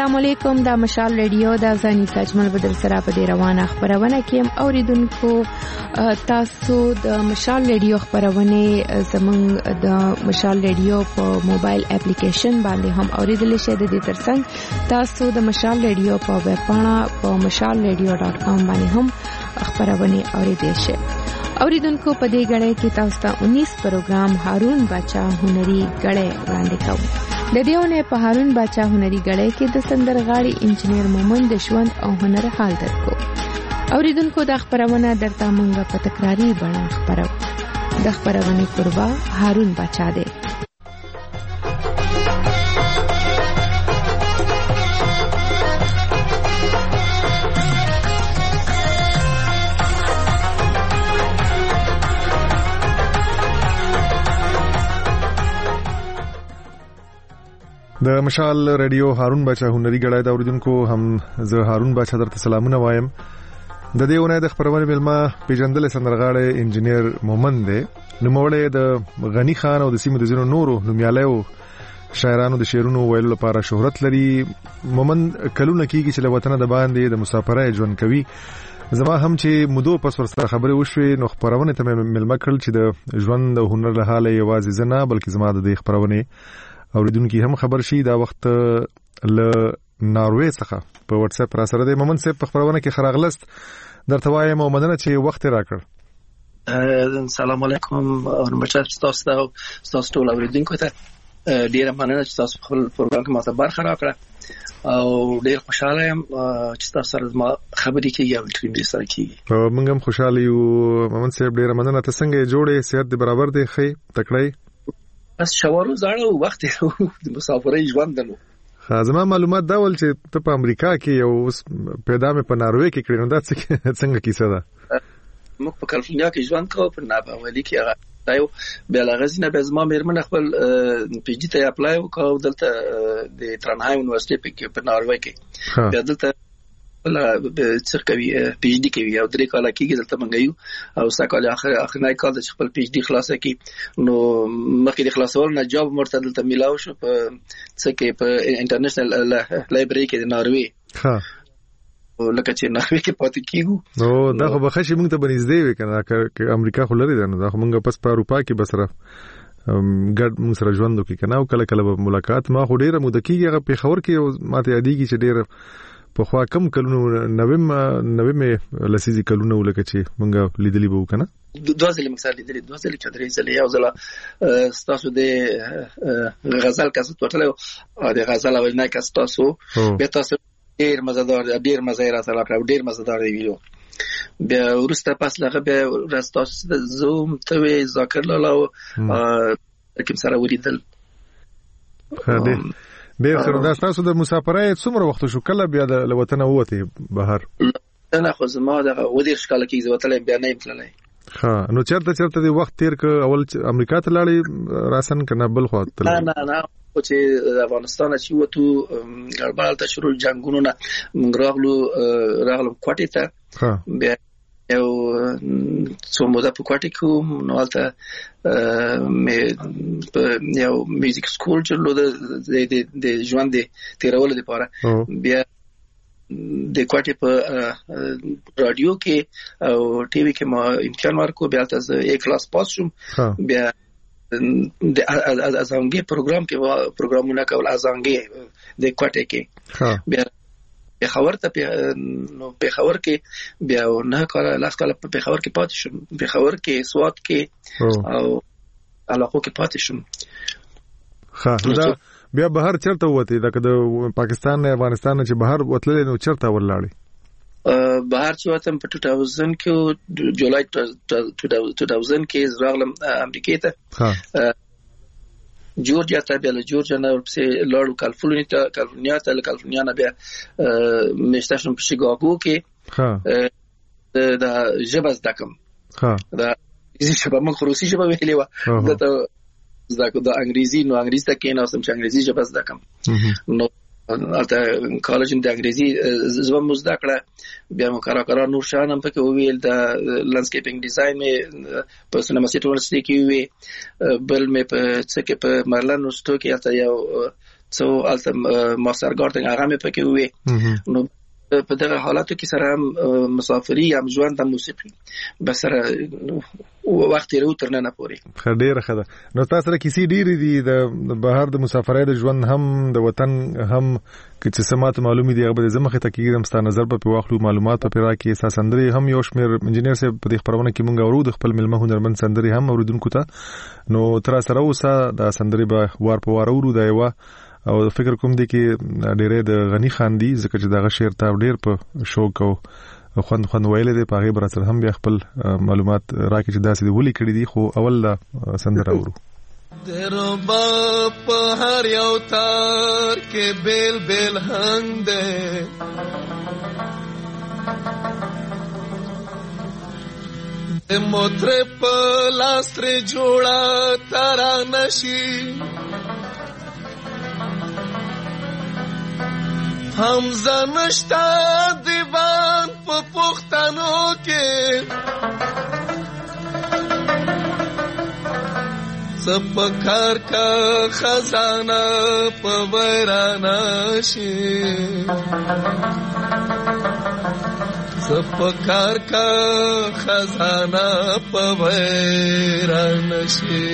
السلام علیکم. دا مشال ریډیو دا ځاني تجمل بدر سره په دې روانه خبرونه کې اوریدونکو تاسو د مشال ریډیو خبرونه زمونږ د مشال ریډیو په موبایل اپلیکیشن باندې هم اوریدل شئ. د دې ترڅنګ تاسو د مشال ریډیو په ویب پاڼه په mashalradio.com باندې هم خبرونه اوریدل شئ. اوریدونکو په دې غړې کې تاسو ته 19 پروګرام هارون بچا هنري غړې وړاندې کوم. د دیونه په هارون بچا هنري غړې کې د سندرغاړي انجنیر مومن د ژوند او هنر حال درکو. اوریدونکو د خبرونه درته مونږه په تکراری بڼه خبرو. د خبرونه قربا هارون بچا دی. د مشال ریډیو هارون بچا هنري غړای دا اوریدونکو هم زه هارون بچا درته سلامونه وایم. د دې ونه د خبرونه ملما پیجندل سندرغاړي انجنیر مومن دی. نوموړی د غنی خان او د سیمې د زینو نورو نومیالیو شاعرانو د شعرونو ویلو لپاره شهرت لري. مومن کلونه کېږي چې له وطن د باندې د مسافرۍ ژوند کوي. زما هم چې مودو پس ورسره خبرې وشوې نو خبرونه ته ملما کړل چې د ژوند او هنر له حاله یوازې زنه بلکې زما د خبرونه اوریدونکو هم خبر شي. دا وخت له ناروې څخه په واتس اپ را سره د مومن صاحب په خبرونه کې خراغلست درته وایم او مننه چې وخت راکړ. السلام علیکم او بچا تاسو ټول اوریدونکو ته ډیره مننه چې تاسو خپل پروګرام کې ماته برخه راکړه او ډیر خوشاله یم چې تاسو سره ما خبرې کوي او انټرویو سره کوي. موږ هم خوشاله یو مومن صاحب. ډیره مننه. ته څنګه جوړې صحت دې برابر دی خې تکړه بس شوارو زړه وخت د مسافرۍ ژوند نو. زما معلومات دا ول چې ته په امریکا کې یو پیدا مې په ناروې کې کړی نو دا څنګه کیسه ده؟ موږ په کالیفورنیا کې ژوند کوو په ناپاولي کې هغه دا یو بل غزنه به زما مېرمن خپل پی جی ته اپلای وکاو دلته د ترانهایم یونیورسيټي په ناروې کې. بیا دلته د سرکوي پی ایچ ډی کوي او درې کال کېږي دلته منګیو او ساکال اخرنۍ کال د خپل پی ایچ ډی خلاصه کی نو مخکې د خلاصول نه جاب مرته دلته میلاو شو په څه کې په انټرنیشنل لایبرری کې د ناروې. ها لکه چې ناروې کې پاتې کیږو نو دا خو بخښي موږ ته بنځدې وي کنه چې امریکا خو لري دا موږ پس په اروپا کې بسره ګډ موږ سره ژوند وکړو کنه او کله کله ملاقات ما خو ډیره مو د کیږي په خبر کې ماته یادېږي چې ډیره په خوا کم کلونو 90 لسیزي کلونو لکه چې مونږه لیدلی بو کنه دوه ځله مکسر لیدلی دوه ځله چې درې ځله یو ځله تاسو د غزل کاست ورتلو د غزل او نه کاست تاسو به تاسو ډیر مزدار ډیر مزه راته راکړ ډیر مزدار ویلو. بیا ورسته پس لغه به راستاس د زوم ته ذکر لاله کوم سره وریدل. ډیر سره دا تاسو د مسافرۍ څومره وخت شو کله بیا د وطن ووته بهر؟ نه خو زما د ودیر شکل کې وتل بیا نه تللی. ها نو چرته دی وخت تیر ک اول امریکا ته لاړې راسن کنه بل خو تل نه او چې افغانستان چې وته ګړبال ته شروع جنگونو نه موږ راغلو کوټې ته. بیا یو څو موده په کوټې کې نو البته مې یو میوزیک سکول چې د ژوند تیرول لپاره بیا د کوټې په رادیو کې او ټي وي کې ما امتحان ورکو بیا تاسو یو کلاس پاس شوم. بیا د ازانګي پروګرام کې پروګرامونه کول ازانګي د کوټې کې بیا په خبر ته نو په خبر کې بیا نه کار لاس کال په خبر کې پاتې شوم په خبر کې سواد کې او علاقو کې پاتې شوم. ها دا بیا بهر چرته وته دا که د پاکستان نه افغانستان نه چې بهر وتلې نو چرته ورلاړې؟ بهر چې وتم په 2000 کې جولای 2000 کې راغلم امریکا ته جورجیا ته بیا له جورجیا نه ورپسې لاړو کالیفورنیا ته نه بیا مېشته شوم په شیکاګو کې دا ژبه زده کوم. دا ژبه موږ روسي ژبه ویلې وه دا زده کوم د انګریزي نو انګریزي ته کېناستم چې انګریزي ژبه زده کوم نو البته کالج د انګریزي ژبه مو زده کړه بیا مو کارا نور شانم پکې ویل د لانډسکیپینګ ډیزاین مې په سینما سیټ یونیورسيټي کې وی بل مې په څه کې په مارلن یونیورسيټي کې یو څو الته ماسترګارډنګ هغه مې پکې وې. نو په دغه حالاتو کې سره هم مسافري هم ژوند هم موسیقي بس سره وخت یې تر نه پوري ډېر ښه ده. نو تاسو سره کیسې ډېرې دي د بهر د مسافرۍ د ژوند هم د وطن هم چې سمات معلومي دي. هغه به زمخه ته کېږم ستا نظر په واخلو مالومات په راکې اساس سندري هم یو شمیر انجنیر صاحب په دې خبرونه کې مونږ اورو د خپل ملمه هنرمند سندري هم اوریدونکو ته. نو تر سره اوسه د سندري به وار په وار اورو. دا یو او فکر کوم دی کې ډېرې د غنی خان دی ځکه چې دغه شعر ته ډېر په شوق او خوند ویل دي په هغه بر سره هم بیا خپل معلومات راکې چې داسې دی ولي کړی دي. خو اول سندره اورو. دربا په هر یو تار کې بیل بیل هنګ ده د موتر په لاس تر جوړه ترانه شي حمزه نشتا دیوان په پښتنو کې سپکار کا خزانه په ویرانه شي سپکار کا خزانه په ویرانه شي.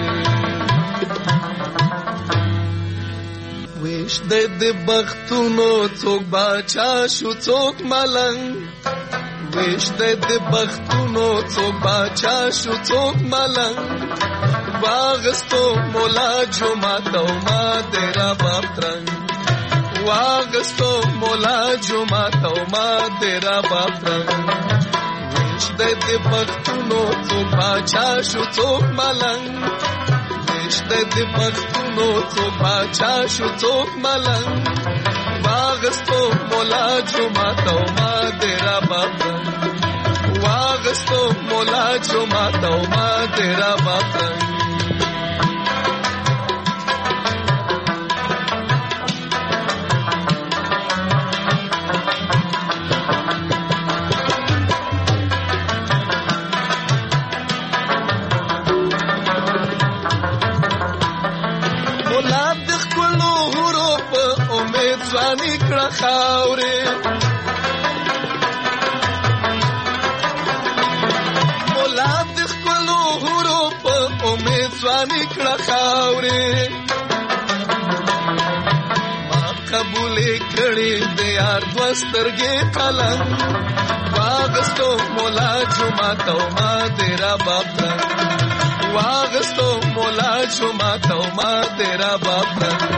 ویش د بختونو څوک باچا شو څوک ملنګ ویش د بختونو څوک باچا شو څوک ملنګ واغستو مولا جمعه او ما تیرا باپ ترنګ واغستو مولا جمعه او ما تیرا باپ ترنګ ویش د بختونو څوک باچا شو څوک ملنګ د بختونو څوک باچا شو څوک ملنګ واغستو مولا جمعه او ما تیرا باپ واغستو مولا جمعه او ما تیرا باپ ځواني کړه خاورې مولا د خپلو هورو په امید ځواني کړه خاورې ما قبولې کړې د یار دوه سترګې قلم واغستو مولا جمعه او ما تیرا باپ واغستو مولا جمعه او ما تیرا باپ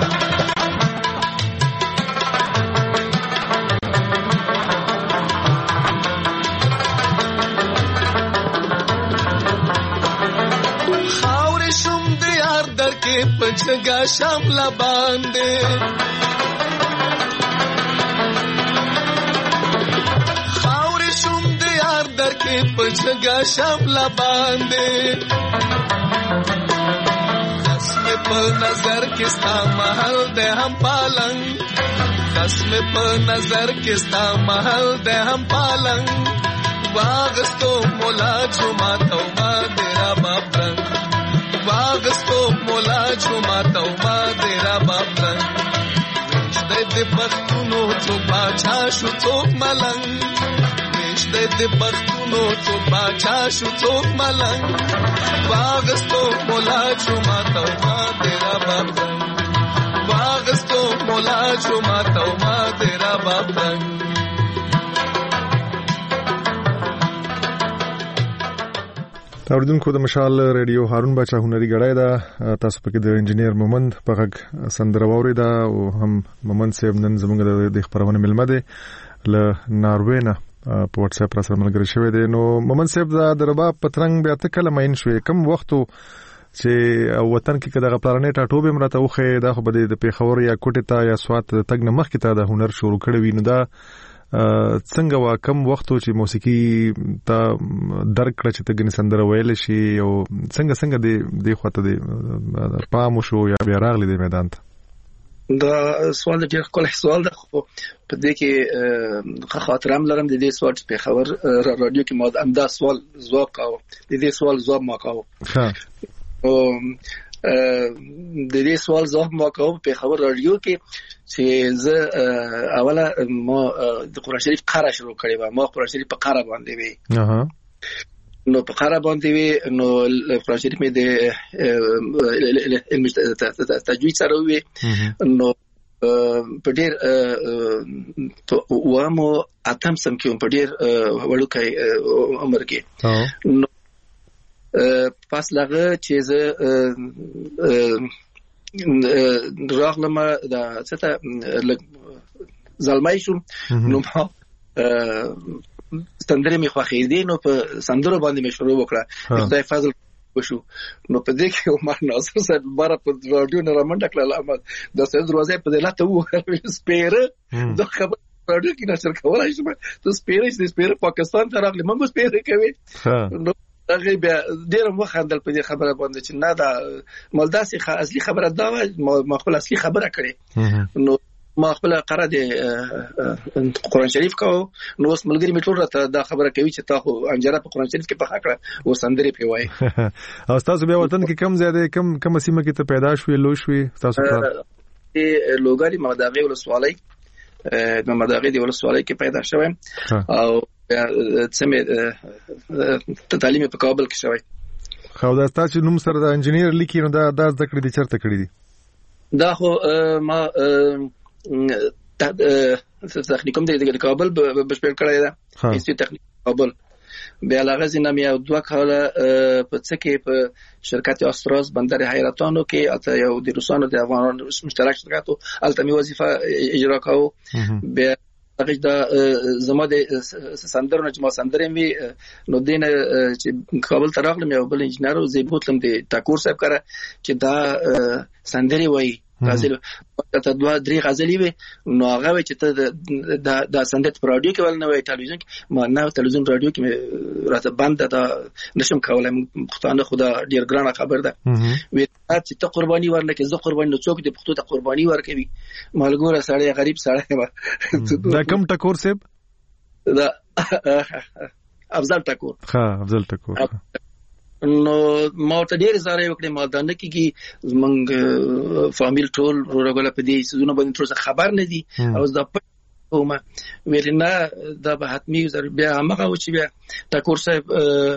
پچگا شاملا باندے خاوری شوم دیار در کے پچگا شاملا باندے قسم پا نظر کستا محل دے ہم پالنگ قسم پا نظر کستا محل دے ہم پالنگ واغستو مولا جمعه تو ما تیرا باپ رنگ واغستو مولا جمعه او ما تیرا باپ رنگ ویش د بختونو څوک باچا شو څوک ملنګ ویش د بختونو څوک باچا شو څوک ملنګ واغستو مولا جمعه او ما تیرا باپ رنگ واغستو مولا جمعه او ما تیرا باپ رنگ. اوریدونکو د مشال ریډیو هارون بچا هنري غړای دا تاسو پکې د انجنیر مومند په غږ سندره واوریدا او هم مومند صاحب نن زموږ د خبرونه ملمه دي ل ناروې نه په واتس اپ سره ملګری شوی دی. نو مومند صاحب دا دربا پترنګ بیا ته کله مین شوې کم وختو چې وطن کې کده پلانې ټاټوبه مرته وخه دا خو بده د پیښور یا کوټه تا یا سوات تګ نه مخ کې تا د هنر شروع کړی وینو دا څنګه وا کم وختو چې موسیقي ته درک کړ چې ته غني سندره ویل شي او څنګه د خواته د پام شو یا بیا راغلی د میدان ته. دا سوال ډېر کول سوال ده خو په دې کې خاطرم لرم د دې سوال په خبر رادیو کې ما دا سوال ځواب کاوه د دې سوال ځواب ما کاوه. د دې سوال ځواب ما کوم په خبر رادیو کې چې زه اوله ما د قرآن شریف قرأ شروع کړی و. ما قرآن شریف په قرأ باندې وی نو په قرأ باندې وی نو قرآن شریف مې د تجوید سره وی نو په ډېر وامو اتم سم کې په ډېر وړوکی عمر کې نو پس لغه چې زه راغلم دا څه ته زلمای شوم نو سندره می خوښې دي نو په سندرو باندې مې شروع وکړه. خدای فضل وشو نو په دې کې عمر ناصر صاحب بار په رادیو نه رامنډه کړل د سید دروازه په دلاته وو سپیره د خبر رادیو کې نشر کولای شو ته سپیره پاکستان ته راغلی موږ سپیره کوي نو هغه بیا ډیر مخاندل په دې خبره باندې چې نه دا ملداسي اصلي خبره دا ما خپل اصلي خبره کړې نو ما خپل قرأ د قرآن شریف کو نو اوس ملګری می ټول راته دا خبره کوي چې تا خو انجره په قرآن شریف کې په خاطر او سندري په وای. او تاسو بیا وطن کې کم زیاده کم سیمه کې ته پیدا شوې لو شوې تاسو په لوګاري مداغي ولسوالۍ د مداغي د ولسوالۍ کې پیدا شوم او سمې تعلیم په کابل کې شوی. خو دا تاسو نوم سره د انجنیر لیکي نو دا ذکر دي چرته کړی دي دا خو ما تخنیکوم د کابل بشپړ کړی دا انسټیټیوټ تخنیک کابل بیا لغه زینه مې او 2 کاله په څه کې په شرکت استراز بندر حیرتانو کې اته یو د روسانو د افغانانو مشترک شرکتو الته مې وظیفه اجرا کاوه. بیا هغه دا زما د سندرو چې ما سندرې مې نو دینه چې کابل ته راغلم یو بل انجنیر او زه بوتلم د ټاکور صاحب کړه چې دا سندرې وای غزل ته 2-3 غزلې وي نو هغه چې ته د سندت په رادیو کې ول نه وای ټلویزیون ما نه ټلویزیون رادیو کې راته بند دا نشم کولای پښتانه خدا ډیر ګرانه خبر ده وی چې ته قرباني ورنه کې زه قرباني نو څوک د پښتو ته قرباني ورکوي مالګوره سړی غریب سړی دا کم ټکور صاحب دا افضل ټکور افضل ټکور نو ما ته ډیر زاره وکړې ما دا نه کیږي زمنګ فامیل ټول ورغله په دې سيزونه باندې تر څه خبر نه دي او دا پومه ویلنا دا به حتمی بیا هغه و چې بیا ټاکور صاحب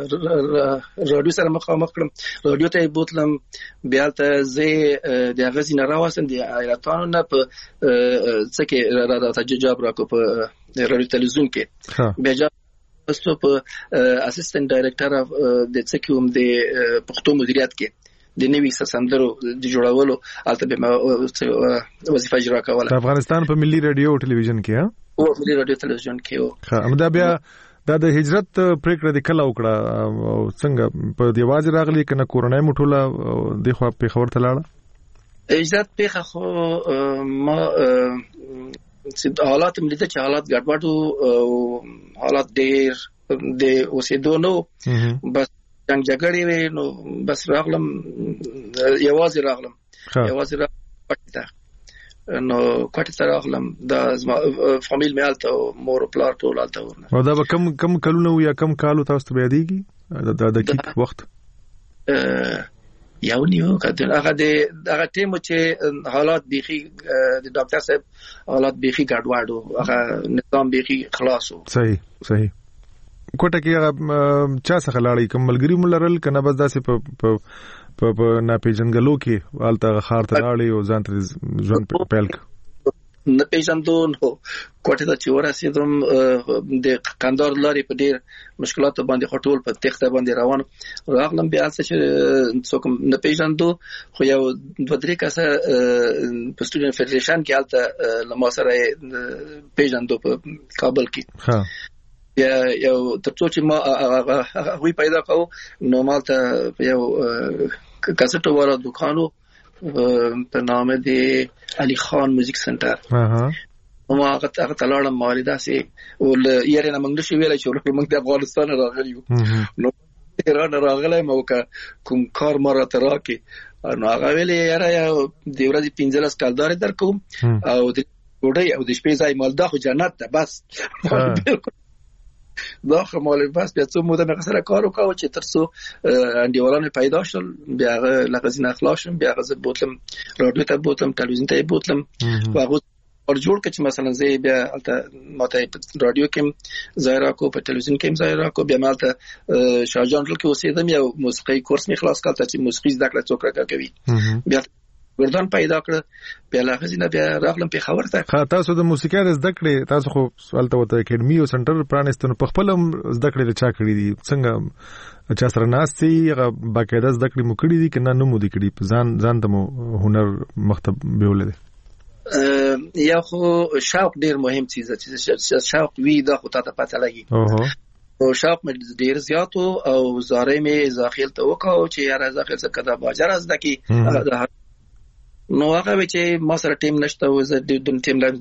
رادیو سره مخامخ کړم رادیو ته بوتلم بیا ته زه د غزین راوسم د ایراتانو نه په څه کې راته جواب راکو په رادیو تلویزیون کې بیا استو په اسسټنټ ډایریکټر د څکوم د پښتو مدیریت کې د نوې سندرو د جوړولو البته به وظیفه اجرا کوله. افغانستان په ملي رادیو او ټلویزیون کې او ملي رادیو تلویزیون کې دا بیا د هجرت پریکړه د کله وکړه او څنګه په دیواز راغلی کنه کورونای مټوله د خو په خبر تلاړه هجرت په خو ما حالات ملي ته حالات ګډوډو حالات ډېر د اوسېدو نو بس څنګه جګړې وې نو بس راغلم یوازې راغلم پټه نو کوټه راغلم دا فامیل مې الته مور او پلار ټول الته ورنه. او دا کم کلونه یا کم کالو تاسو ته یادېږي دا دقیق وخت یو نیو کله هغه ټیم چې حالات بيخي د ډاکټر صاحب حالات بيخي ګډوډو هغه نظام بيخي خلاصو. صحیح کوټه کې هغه چا څخه لاړی کوم ملګری ملرل کنه بس داسې په ناپېژنګلو کې حالت خار ته لاړی او ځان ته ځون پیل نه پیژندو نو کوټه ته چې ورسېدم د کندهار لارې په ډېر مشکلات باندې خټول په تخته باندې روان راغلم بیا چې څوک نه پیژندو خو یو 2-3 کسه په سټوډنټ فدریشن کې حالت لمو سره پیژندو په کابل کې یو ترڅو چې ما هغه پیدا کاو نو مالته یو کاسټو والا دکانو په نامه دی علي خان میوزیک سنټر ما هغه تلاړم مالدا سي ول یاره نه موږ شو ویل چې موږ د افغانستان راغلیو نو ایران راغلی مو کوم کار مره تراکي نو هغه ویل یاره د ورځې 15 کالدار درکوم او د ډوډۍ او د شپې ځای مالدا خو جنت ده بس دا خمال بس بیا څو موده مې سره کار وکاو چې ترڅو انډیوالان پیدا شول. بیا هغه لغزین اخلاص شم، بیا هغه بوتلم رادیو ته بوتلم، تلویزیون ته بوتلم و هغه اور جوړ کړ چې مثلا زه بیا ماته رادیو کې ظاهر کو، په تلویزیون کې ظاهر کو، بیا مالته شاهجان کې اوسېدم، یو موسیقي کورس مې خلاص کړ چې موسیقي زده کړه څوک کوي. بیا ګردان پیدا کړ، بیا لغزینه بیا راغلم په خبر ته. تاسو د موسیقي زده کړې، تاسو خو سوالته وته اکیډمي او سنټر پرانستنو په خپل زده کړې چا کړې دي؟ څنګه چا سره ناستي هغه باقاعده زده کړې مو کړې دي کنه نو مو دي کړې؟ ځان ته مو هنر مختب بیول دي؟ یا خو شوق ډیر مهم چیز دی، چې شوق وی دا خو ته پته لګي. او شوق مې ډیر زیات او زارې مې داخل ته وکاو چې یاره داخل څه کدا باجر از دکی. نو هغه چې ما سره ټیم نشته و، زه د ټیم لرم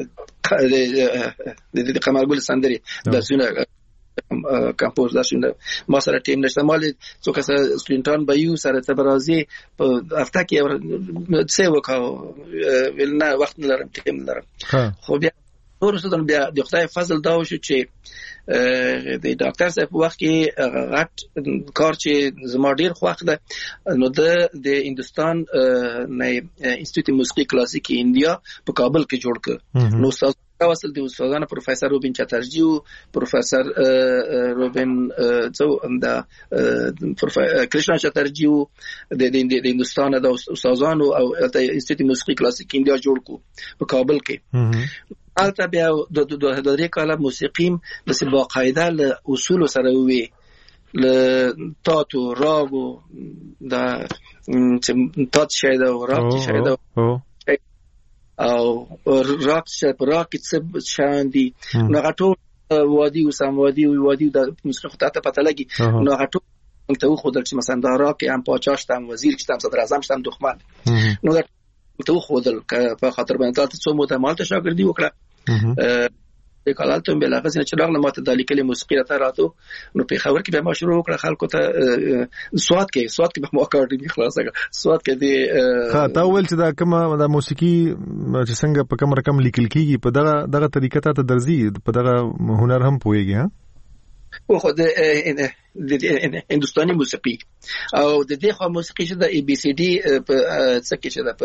د قمرګل سندري درسونه کمپوز درسونه ما سره ټیم نشته. مال څوک سره سټوډنټان به یو سره ته برازي په هفته کې څه وکاو ول نه وخت نه لرم، ټیم نه لرم. خو بیا ورسره بیا د خدای فضل دا وشو چې د ډاکټر صاحب په وخت کې غټ کار چې زما ډیر خوښ ده، نو د هندستان نه انسټیټیوټ موسیقي کلاسیک انډیا په کابل کې جوړ کړ. نو استاد وصل دی استادانه پروفیسور روبین چاترجی او پروفیسور روبین څو دا کرشنا چاترجی د هندستان د استادانو او د انسټیټیوټ موسیقي کلاسیک انډیا جوړ کو په کابل کې. البته بیا د درې کاله موسیقیم د باقاعده له اصول سره وي، له تاتو راغو دا چې تات شایده او راغ شایده او راک څه شان دي. نو غټو وادي او سم وادي او وادي د موسیقي ته پته لګي. نو غټو ته خو دل چې مثلا دا راک هم پاچاشتم وزیر کشتم صدر اعظم شتم دښمن. نو ته خو دل په خاطر باندې تاسو څو مو ته مالته شاګردي وکړه. د کالالته به لغزنه چې راغله ماته د لیکلي موسیقي راته راتو. نو په خبر کې به ما شروع وکړه خلکو ته سواد کې به مو اکاډمي خلاص کړه. سواد کې دی تا ول چې دا کومه د موسیقي چې څنګه په کوم رقم لیکل کیږي په دغه طریقه ته درځي، په دغه هنر هم پويږي. او خو د هندستاني موسیقي او د دې خو موسیقي چې د ای بی سی ډي په څه کې چې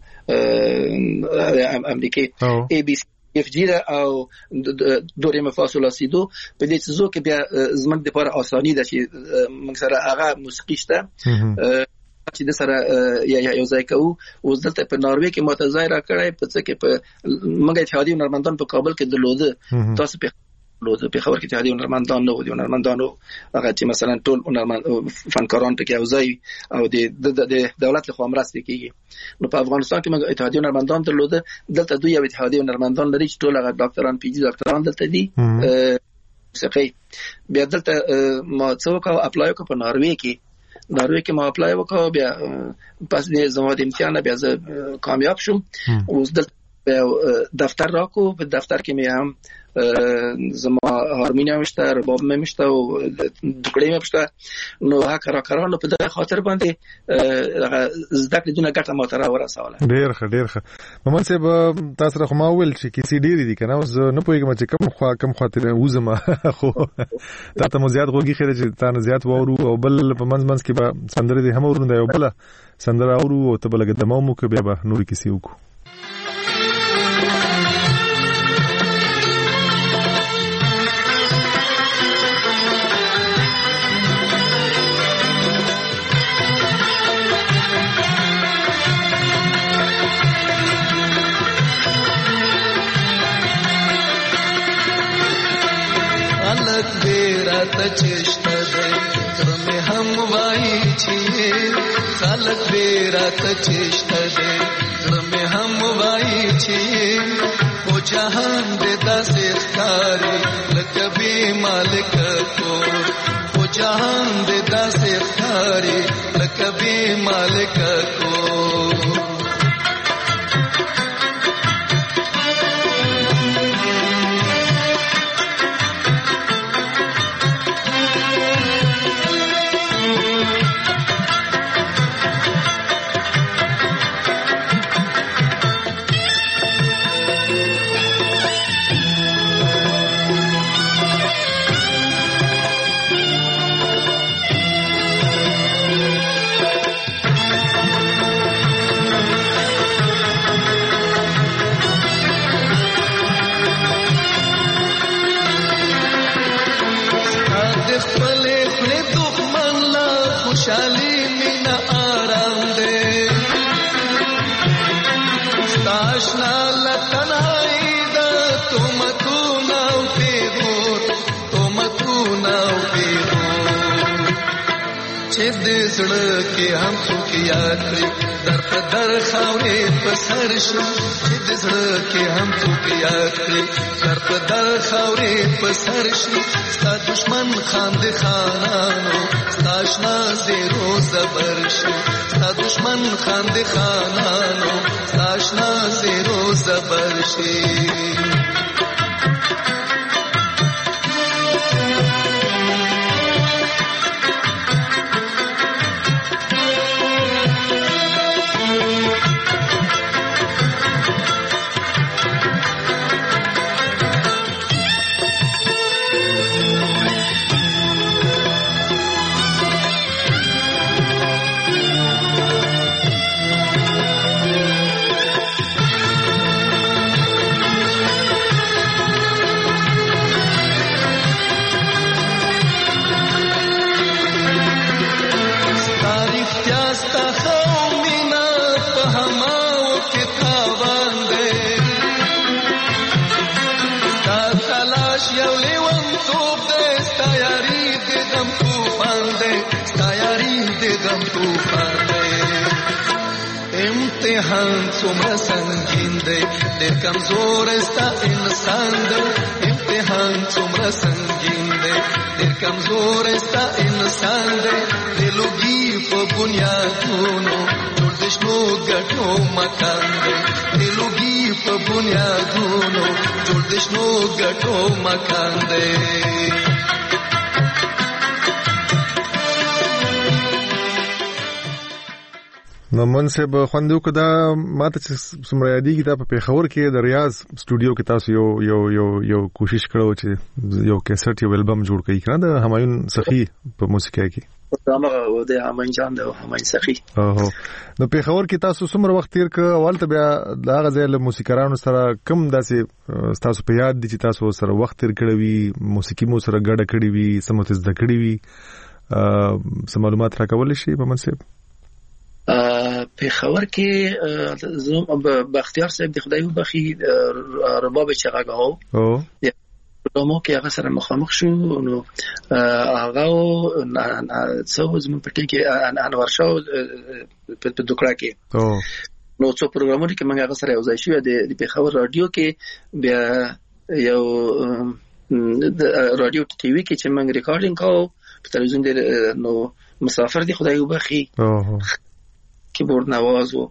د امریکا ای بی سی اف جی او دورې مفاصله سیدو په دې څه کې بیا زمنګ د لپاره اساني ده چې موږ سره هغه موسیقي شته چې د سره یو ځای کوو. او دلته په ناروې کې متظاهره کړای په څه کې په موږ اتحادیه هنرمندان په کابل کې درلوده. تاسو په په خبر کې اتحادیه هنرمندان نو دي، هنرمندانو هغه چې مثلا ټول هنرمند فنکاران ته کې اوځي او د دولت له خوا مرسته کیږي. نو په افغانستان کې موږ اتحادیه هنرمندان درلوده، دلته دوی یو اتحادیه هنرمندان لري چې ټول هغه ډاکټران پی جی ډاکټران دلته دي موسیقي. بیا دلته ما څه وکاو اپلای وکړ په ناروې کې ما اپلای وکاو. بیا پس د زموږ امتحان بیا زه کامیاب شوم. اوس دلته دفتر راکو، په دفتر کې مې هم زما هارمونیوم شته، رباب مې شته او ټوکړې مې شته. نو هغه کارانو په دغه خاطر باندې زده کړې دونه ګټه ماته را ورسوله. ډېر ښه محمد صاحب، تاسو راخو ما ویل چې کیسې ډېرې دي کنه، اوس نه پوهیږم چې کوم خاطر وزما خو تاسو مو زیات غوږی خیره چې تاسو زیات وورو او بل په منځ کې به سندره دي هم ورنده یو بل سندره اورو او ته بل قدمو مو کې بیا به نور کیسې وکړو. چشته ده ترمه هم وای چیه خلق بیرا چشته ده ترمه هم وای چیه او جهان دے دس اختاری لکبی مالک کو او جهان دے دس اختاری لکبی مالک کو د خپل خپل دښمن لا خوشالي مینا آرام دې ستاشنا لتنای د تومتونه او پیغور تومتونه او پیغور چې دې زړه کې هم څوک یاد کړي در په در خاورې په سر شي چې دې زړه کې هم څوک یاد کړي در په در خاورې په سر شي ستا دشمن خاندې خانانو ستا اشنا زیرو زبر شي ستا دشمن خاندې خانانو ستا اشنا زیرو زبر شي امتحان څومره سنگین دی ډېر کمزور ستا انسان دی امتحان څومره سنگین دی ډېر کمزور ستا انسان دی د لوګي په بنیادونو جوړ د شنو ګټو مکان دی د لوګي په بنیادونو جوړ د شنو ګټو مکان دی نو منصب خوندو کدا ماته چې سمره یادېږي دا په پېښور کې د ریاض سټوډیو کې تاسو یو کوشش کړو چې یو کیسټ یو البم جوړ کړئ کنه د همایون سخی په موسیقۍ کې دغه د همایون جان د همایون سخی اوه نو پېښور کې تاسو څومره وخت تیر کړ اول ته بیا دا غزل موسیقارانو سره کم داسې تاسو په یاد دي چې تاسو سره وخت تیر کړی وي موسیقي مو سره ګډه کړی وي سمته زده کړی وي سم معلومات راکول شي په منصب پېښور کې زوم بختیار صاحب د خدای وبخي رباب چغاغاو او نو کې هغه سره مخامخ شو نو هغه څو زمون پټي کې انور شاه په دوکړه کې نو څو پروګرامونه کې موږ هغه سره یو ځای شو د پېښور رادیو کې بیا یو رادیو ټي وي کې چې موږ ریکارډینګ کوو په تلویزیون دی نو مسافر دی خدای وبخي کیبورد نواز و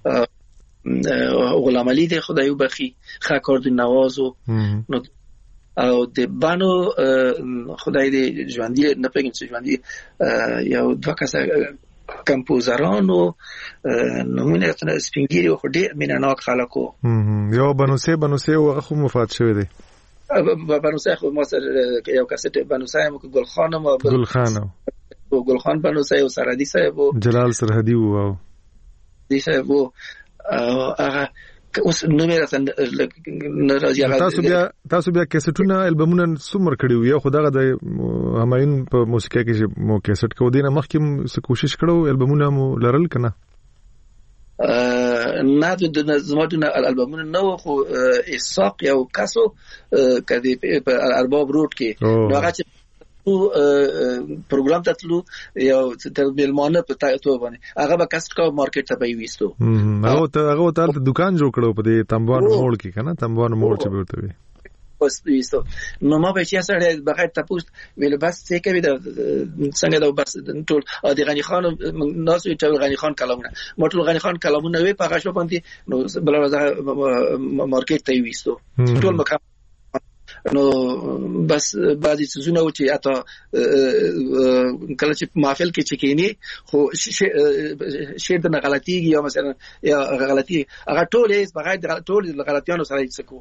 غلام علی دی خدای وبخي خاکارد نواز و او د بانو خدای دی ژوندۍ نه پېږم چې ژوندۍ یو دوه کسه کمپوزرانو نمونه سپینګيري خو ډېر میناناک خلکو یو بنوسه هغه خو مفات شوی دی بنوسه خو ما سره یو کسه بنوسه هم ګلخان بنوسه او سرحدي صاحب جلال سرحدي وو دي صاحب هغه اوس نو مې راځي تاسو بیا کیسټونه البمونه څومره کړیو یو خدای د همایون په موسیقۍ کې مو کیسټ کو دینه مخکې څه کوشش کړو البمونه مو لرل کنه نه د زموږ البمونه نو خو اساق یو کاسو کدي په ارباب روډ کې نو هغه پروګرام تطلو یو تر بیلمانه په تاسو باندې هغه به کاست کا مارکیټ ته به وېستو هغه ته دکان جوړ کړو په دې تنبوان موړ کې کنه تنبوان موړ چې ورته وي اوس وېستو نو ما به چې سره بغیر تاسو ویل بس څه کوي د څنګه دا بس ټول د غنی خان ناس وی ټول غنی خان کلامونه ما ټول غنی خان کلامونه وی په غشو باندې نو بل ورځ مارکیټ ته وېستو ټول مکان نو بس بعضی څه چې اته کله چې محفل کې چکینی خو شی د غلطي یا مثلا یا غلطي هغه ټول یې بغیر ټول غلطیانو سره یې سکو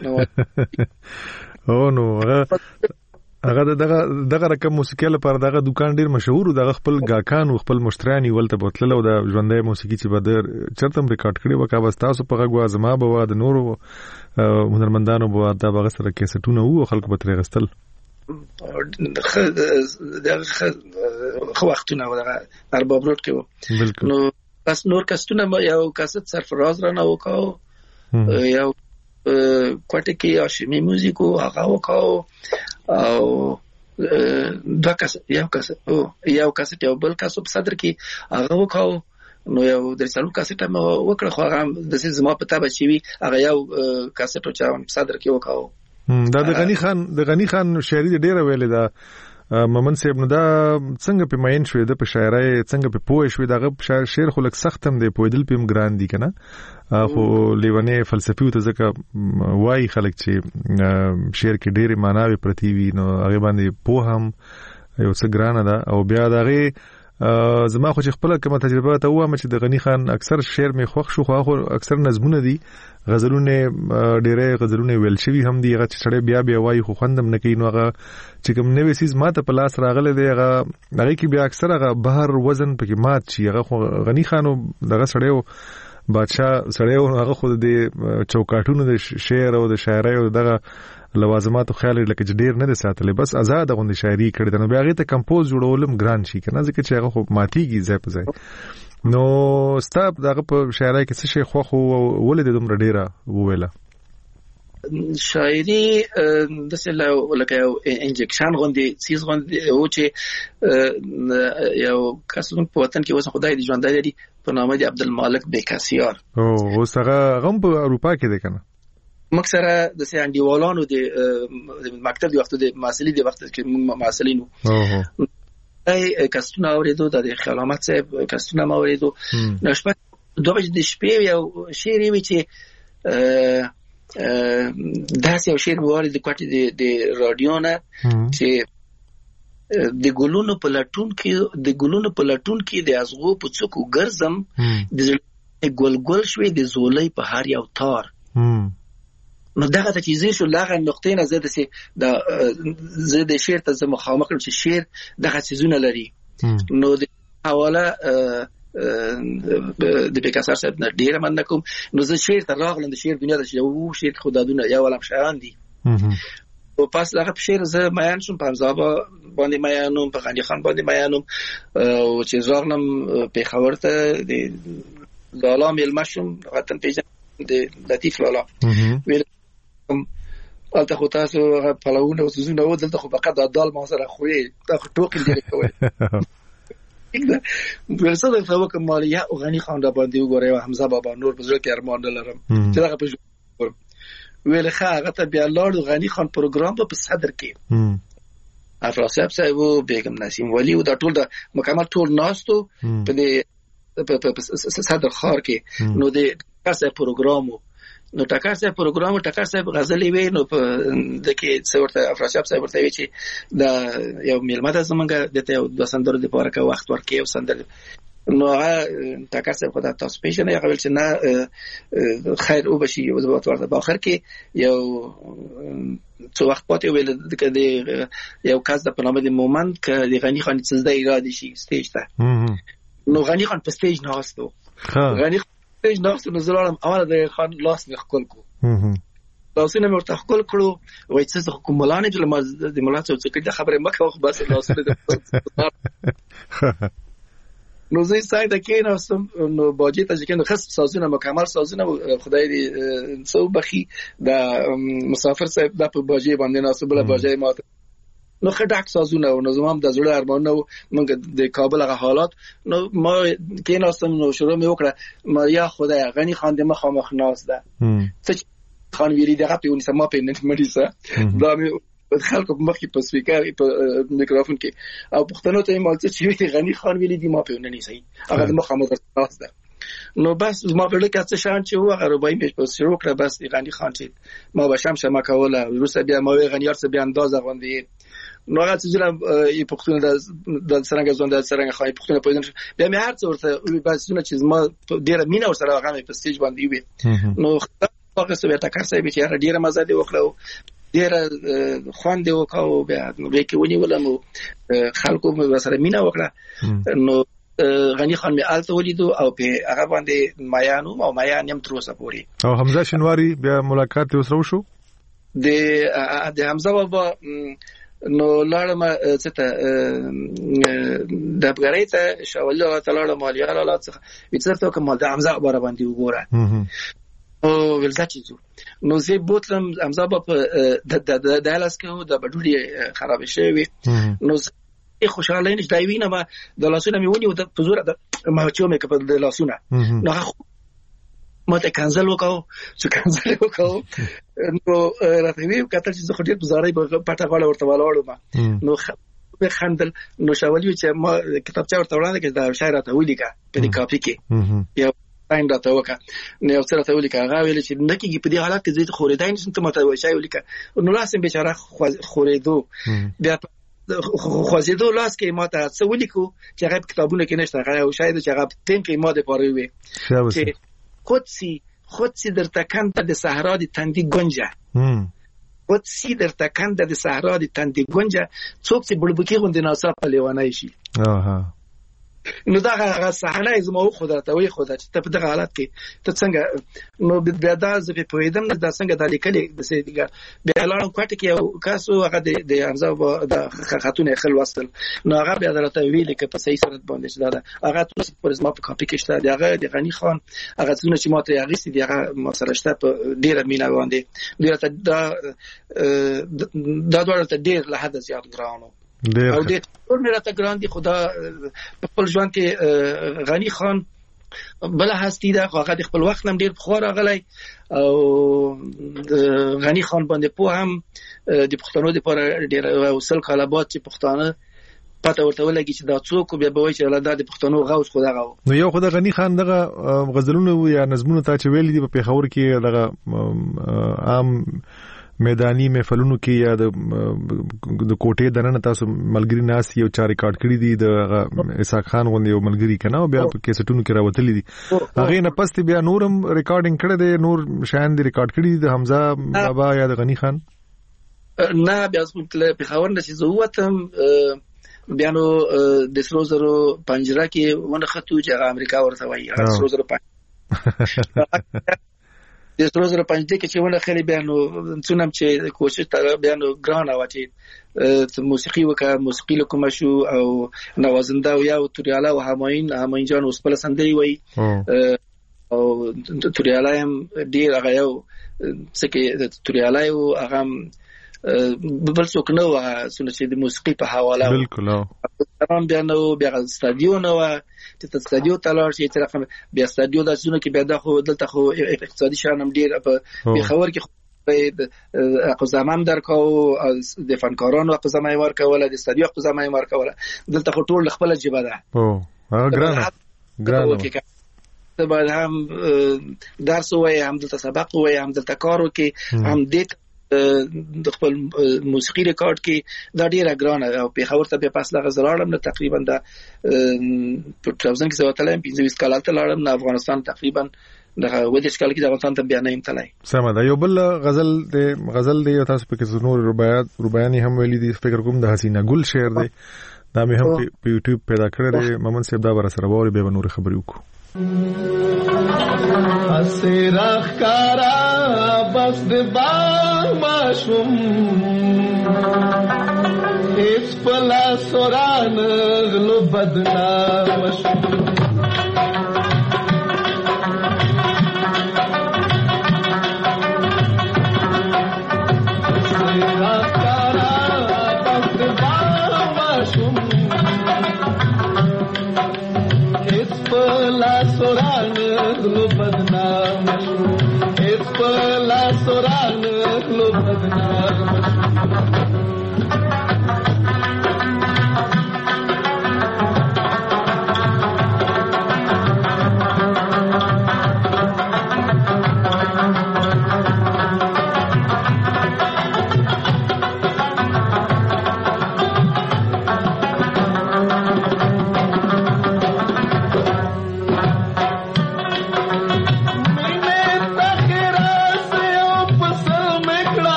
او نو هغه دغه رقم موسیقي لپاره دغه دکان ډیر مشهور دغه خپل گاکان او خپل مشتریانی ولته بوتل او د ژوندۍ موسیقي چې بدر چرته ریکارډ کړي وکا بس تاسو په غوا زما به د نورو هنرمندانو به دا بغه سره کیسټونه وو خلک به ترې غستل خو وختونه ودغه ارباب روډ کې وو. نو بس نور کسونه یو کاست سرفراز را نه وکاو، یو کوټه کې هاشمي موزیکو هغه وکاو، او دوه کس یو کاست یو بل کس په صدر کې هغه وکاو. نو یو د څلور کاست هم وکړه، خو هغه د زما په تابع چې وی هغه یو کاست چې په صدر کې وکاو. دا د غنی خان شاعري ډیره ویلې ده ممن صاحب. نو دا څنګه په ماین شوې ده په شاعرۍ، څنګه په پوه شوې دا شعر خو لک سخت هم دی، پوهېدل په هم ګران دي کنه، خو لیونی فلسفي ته ځکه وایي خلک چې شعر کې ډېرې معناوې پرتې وي، نو هغې باندې پوه هم یو څه ګرانه ده. او بیا د هغې زما خو چې خپله کومه تجربه ته ووایم چې د غني خان اکثر شعر مې خوښ شو، خو اکثر نظمونه دي، غزلونه ډېرې غزلونه ویل شوي هم دي، هغه چې سړی بیا بیا وایي خو خوند هم نه کوي. نو هغه چې کوم نوی څیز ماته په لاس راغلی دی هغې کې بیا اکثر هغه بهر وزن پکې مات شي. هغه خو غني خان دغه سړی و، بادشاه سړی و، هغه خو د چوکاټونو د شعر او د شاعرۍ او دغه لوازماتو خیال لکه چې ډیر نه دی ساتلی، بس آزاد غوندې شاعري کړې ده. نو بیا هغې ته کمپوز جوړول هم ګران شي که نه، ځکه چې هغه خو ماتېږي ځای په ځای. نو ستا دغه په شاعرۍ کې څه شی خوښ و او ولې دې دومره ډېره وویله؟ شاعري داسې لکه یو انجکشن غوندې څیز غوندې و چې یو کس په وطن کې اوس خدای دې ژوندی لري په نامه د عبدالمالک بیکاسیار. اوس هغه هم په اروپا کې دی که نه؟ موږ سره د انډیوالانو د مکتب د وختو د محصلي د وخت کې موږ محصلین وو، کستونه اوریدو د خیال احمد صاحب کستونه ما اوریدو. نو شپه 2 بجې د شپې یو شعر وی چې داسې یو شعر واري د کوټې د رادیو نه چې د ګلونو په لټون کې د ازغو په څوکو ګرځم، د ګل شوي د زولۍ په هر یو تار. نو دغه ته چې زه شو لغه نقطې نه زه د شعر ته زه مخامخ کړم چې شعر دغه څیزونه لري. نو د حواله د بیکاسار صاحب نه ډېره مننه کوم. نو زه شعر ته راغلم، د شعر دنیا ته چې یو شعر خو دادونه یو عالم شیان دي. او پس دغه په شعر زه میان شوم، په حمزه باندې میانوم، په غني خان باندې میانوم، او چې راغلم پېښور ته د لالا میلمه شوم، وطن پیژن د لطیف لالا ویل البته خو تاسو پلوونه او سوزونه و دلته خو فقط د دال ما سره خوري، دا خو ټوکې لري کوي. ورسره د څه وکم مالیا او غني خان را باندې وګورې او حمزه بابا نور بزرګ کې ارمان لرم چې دا په ویل ښه هغه ته بیا لاړو غني خان پروګرام په صدر کې افراسیاب صاحب او بیگم نسیم ولی او دا ټول د مکمل ټول ناستو په صدر خار کې. نو د ټاکر پروګرامو نو ټاکر صاحب غزلې وی، نو په د کې څورته افراسیاب صاحب ورته وی چې دا یو میلمه د زمونږ د یو د سندرو د پاره کا وخت ورکې او سندر. نو هغه ټاکر صاحب خدای تاسو پیژنې، هغه ویل چې نه خیر او بشي او زبات ورته په اخر کې یو څو وخت پاتې ویل د یو کس د پنامه د مومند ک د غني خان څزده ایرادي شي سټیج ته. نو غني خان په سټیج ناستو، غني سټیج ناستو، نو زلالم اوله د خان لاس نه خپل کو لاسونه ورته خپل کړو، وای څه حکم ملانه چې لمر د ملات څه کې خبره مکه خو بس لاسونه نو زه ساید کې نو نو باجی ته چې نو خاص سازونه مکمل سازونه خدای دې څو بخي د مسافر صاحب د په باجی باندې ناسبله باجی ماته نو خډاک سازونه نو زمام د زړه ارمان نو موږ د کابل غ حالات نو ما کې ناسم نو شروع مې وکړه ما یا خدای غني خان دې مخامخ ناس ده څه خان ویری دغه په ونی سم په نت مریسه دا مې خلکو په مخ کې په سپیکر په میکروفون کې او پښتنو ته مالڅ چې غني خان ویلي دي ما په ونی صحیح هغه د مخامخ ناس ده. نو بس ما په لکه څه شان چې هو هغه روبای مې په شروع کړ، بس غني خان چې ما بشم شمه کوله روسه بیا ما غنیار څه بیا اندازه غوندي نو هغه چې یې پښتون د سرنګ ځوند د سرنګ خای پښتون په دې بیا مې هر څه ورته بس نه چې ما ډیره مینا ور سره هغه په سټیج باندې وي. نو هغه څه به تکر صاحب چې هغه ډیره مزه دی وکړو، ډیره خوند وکاو، بیا نو کې ونی ولم خلکو مې سره مینا وکړه. نو غني خان مې آلته ولیدو او په هغه باندې میانو او میان يم تر اوسه پوري. او حمزه شنواری بیا ملاقات وسرو شو د حمزه بابا نو لاړم څه ته د افغانۍ ته شاولي الله تعالی مالیه الله څخه وڅرته کوم د حمزه خبره باندې وګوره او ولځي نو زه بوتلم حمزه په د الاسکو د بډوړي خراب شوی نو خوشاله نشته دی وینم د لاسونه میونی او د پزور د ما چې مې کړل د لاسونه نو ماته کانسل وکاو چې کانسل وکاو نو راته وی کتل چې خو ډیر بازاري پټه غاړه ورته ولاړم نو به خندل نو شاولي چې ما کتابچه ورته وړاندې کړ دا شاعر ته ولیکا په دې کاپي کې یو ټایم راته وکا نو یو څه راته ولیکا هغه ویل چې نکیږي په دې حالت کې زه خورېدای نشم ته ماته وایي ولیکا نو لاسم بیچاره خورېدو بیا خوازیدو لاس کې ماته څه ولیکو چې هغه کتابونه کې نشته هغه او شاید چې هغه تین کې ماده پاره وي چې خودسی در تکند د صحرا د تندی گنجه خودسی در تکند د صحرا د تندی گنجه څوک چې بلبکی غوندې ناڅاپه لیوانای شي نو دا هغه صحنه زموږ خدای وي خدای چې په دغه حالت کې ته څنګه نو بیا دا زه په پوهیدم دا څنګه د لیکلې د سیدګه بیا لاړم کوټه کې یو کاسو هغه د حمزه د خاتون خل وصل نو هغه بیا درته ویل کې په صحیح صورت باندې چې دا هغه تاسو پر اسما په کاپي کې شته هغه د غنی خان هغه څونه چې ماته هغه سي هغه ما سره شته په ډیره مینا باندې ډیره دا ډېر له حد زیات ګرانو او دې ټول مې راته ګران دي خدا په خپل ژوند کې غنی خان بل هستی دا هغه د خپل وخت نم ډیر بخور غلای او غنی خان باندې په هم د پښتنو لپاره ډیر وصل کالابات چې پښتانه پته ورته ولګي چې دا څوک بیا به وایي چې الله د پښتنو غوث خدا غو نو یو خدای غنی خان دغه غزلونه یا نظمونه ته چې ویل دي په پیښور کې دغه عام میدانی محفلونو کې یا د کوټې دننه تاسو ملګری ناس یو چا ریکارډ کړی دي د اسحاق خان غوندې یو ملګری کنه او بیا په کیسټونو کې راوتلی دي هغه نه پس بیا نورم ریکارډینګ کړی دی نور شاین دی ریکارډ کړی دي د حمزه بابا یا د غنی خان نه بیا په پیښور نه چې زه وتم بیا نو د سرو زرو پنجره کې ونه خطو چې امریکا ورته وایي سرو زرو د سرو زرو پنځه کې چې ونه خلې بیانو څونم چې کوشش تر بیانو ګران واچي موسیقي وکړه موسیقي کوم شو او نوازنده او یا توریالا او هماین جان اوس په لسندې وای او توریالا هم ډیر هغه یو څه کې توریالا او هغه بل څوک نو سونه چې د موسیقي په حواله بالکل تمام بیانو بیا استادیو نو چې استادیو تلار چې طرف بیا استادیو د څونه کې بیا د خو دلته خو اقتصادي شانم ډیر په خبر کې اقزامام درکاو د فنکارانو اقزامای ورکوله د استادیو اقزامای ورکوله دلته خو ټول خپل جبه ده ګرانه باید هم درس وای هم دلته سبق وای هم دلته کارو کې هم دې د خپل موسیقي ریکارډ کې دا ډیره ګرانه او په خبر ته په پاس لغه زړم نه تقریبا د 2000 کې زواتلم 15 کال ته لاړم نه افغانستان تقریبا دغه ودې کال کې د افغانستان ته بیا نه امتلای سم ده یو بل غزل دی تاسو په کې نور رباعیانی هم ویلي دي فکر کوم د حسینه ګل شعر دی دا مې هم په یوټیوب پیدا کړی دی ممن صاحب دا ور سره ووري به نور خبرې وکړو اسرخ کارا بس د باغ ماشوم هیڅ پلا سوران غلو بدنام شوم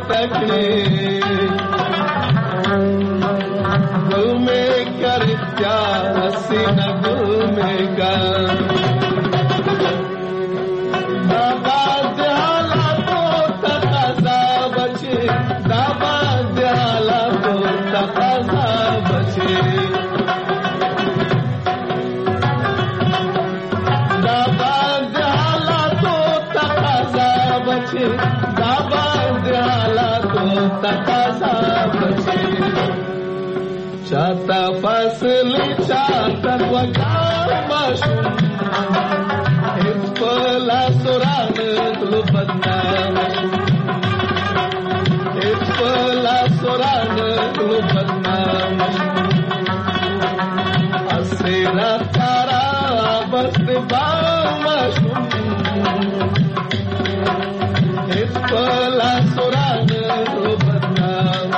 तकड़े दिल में कर प्यार हसीना दिल में कर दाबा दयाला तो तकाजा बचे दाबा दयाला तो तकाजा बचे दाबा दयाला तो तकाजा बचे दाबा दयाला तो तकाजा बचे चाहता फसल चाहता वकार माशूम इत्फला सुरान लो बदनाम इत्फला सुरान लो बदनाम असेरा तारा बस्त बामाशूम इत्फला सुरान लो बदनाम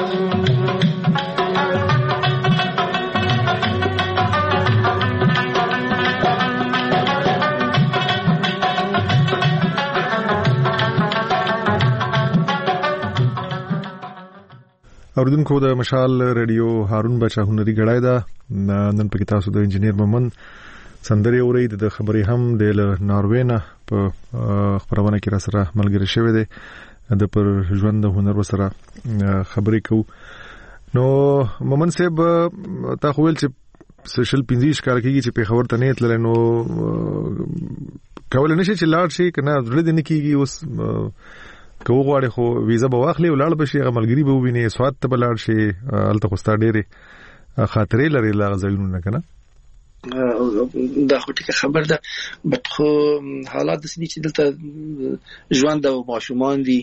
اوردونکو د مشال ریډیو هارون بچا هنري غړای دا نن په تاسو د انجنیر مومن سندري اورید د خبري هم د ناروې نه په خبرونه کې را سره ملګری شوی دی د پر ژوند هنر وسره خبرې کو نو مومن صاحب تا خو ول چې سوشل 15 کال کېږي چې په خبر ته نه تلل نو کول نشي چې لاړ شي کنه ورته نه کېږي اوس کو غواړي خو ویزا به واخلي ولاړ بشي غملګری به ویني سواد ته بلاړ شي الته خوستا ډېری خاطرې لري لا غزلونه نه کنه دا خو ټیک خبر ده بټ خو حالات د سړي چې دلته ژوند او ماشومان دي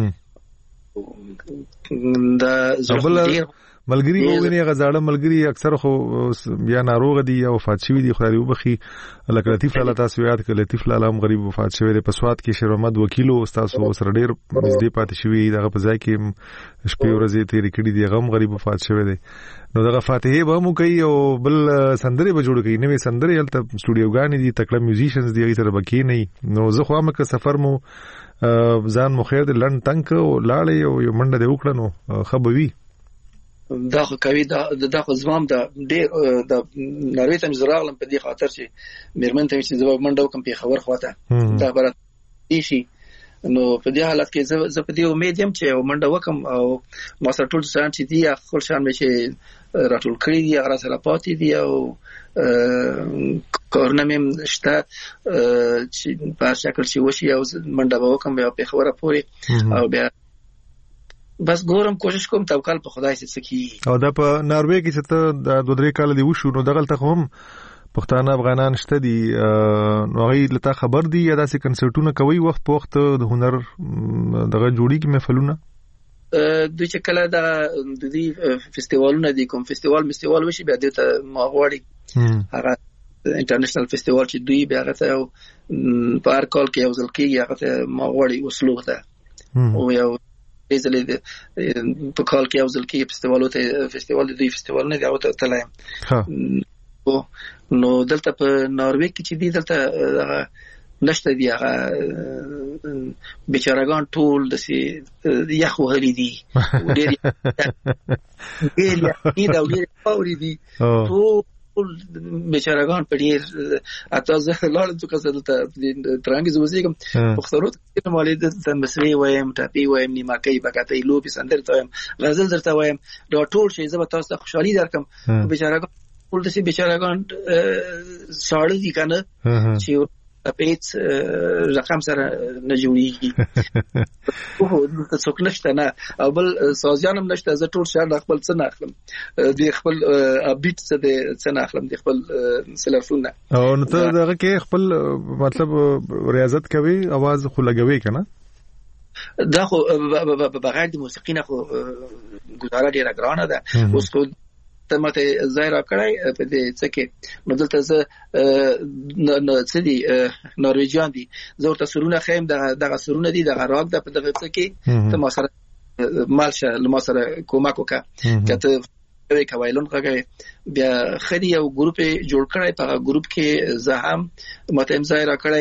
دا زړه ملګری ویني غزاړه ملګری اکثر خو یا ناروغ دي یا وفات شوی دي خدای وبخي الله لطیف لاله تاسو یاد کړئ لطیف لاله هم غریب وفات شوی دی په سواد کې شیر احمد وکیلو استاد سره ډیر نږدې پاتې شوی دغه په ځای کې شپې ورځې تیرې کړې دي غم غریب وفات شوی دی نو دغه فاتحه به مو کوي او بل سندري به جوړ کړي نوې سندري هلته سټوډیوګانې دي تکړه میوزیشنز دي هغه سره بکی نه نو زه خو هم که سفر مو ځان مو خیر د لند تنک او لاړې او یو منډه دی وکړه نو خبوي دا خو کوي دا خو زمام د ډېر د ناروې ته زراغلم په دې خاطر چې میرمن ته چې زما منډه وکم په خبر خواته دا برات شي نو په دې حالت کې زه په دې امید یم چې منډه وکم او ما سره ټول ځان چې دی خپل شان مې چې راټول کړی دی هغه سره پاتې دی او کارونه مې شته چې په شکل چې وشي او منډه وکم بیا په خبره پوري او بیا بس ګورم کوشش کوم توکل په خدای سکی او دا په ناروې کې چې ته د 2-3 کال دی وشو نو دغه ته هم پښتانه افغانان شته دي نو غي لته خبر دي یا داسې کنسرټونه کوي وخت په وخت د هنر دغه جوړی کې محفلونه دوی چې کله د دې فستیوالونه دي کوم فستیوال وشي بیا دته ما غواړي هغه انټرنیشنل فستیوال چې دوی بیا غته په هر کال کې یو ځل کېږي هغه ما غواړي وسلو ته او یو ایزلی په کال کې یو ځل کې فستیوال دی فستیوال نه دی او ته تلایم نو دلته په ناروې کې چې دی دلته نشته دی هغه بیچارهګان ټول د سي یخ وهلي دي ډېر دا ډېر پاوري دي ټول بیچارهګان په ډېر اته زه لاړم چې کسه دلته ترانګي زوځم په خسرت کې مالې د مسری وایم ټاپی وایم نیمه کوي بکاتې لوبي سندر ته وایم غزل درته وایم دا ټول شی زه به تاسو ته خوشحالي درکم بیچارهګان ټول د سي بیچارهګان ساړه دي کنه چې پیټ رقم سره نه جوړیږي او د څوک نشته نه او بل سازيانم نشته زه ټول شهر خپل څه نه اخلم د خپل بیټ څه نه اخلم د خپل سلفونه او نو ته دغه کې خپل مطلب ریاضت کوي आवाज خو لګوي کنه دا خو بغیر د موسیقي نه خو ګزاره ډیره ګرانه ده اوس خو ته ماته ظاهر کړای په دې څه کې نو دلته زه څه دي نارویجان دي زه ورته سرونه خیم دغه سرونه دي دغه راګ د په دغه څه کې ته ما سره مالشه لما سره کومک وکړه کته وی کوایلون کوي بیا خدي یو ګروپ جوړ کړای په ګروپ کې زه هم ماته ظاهر کړای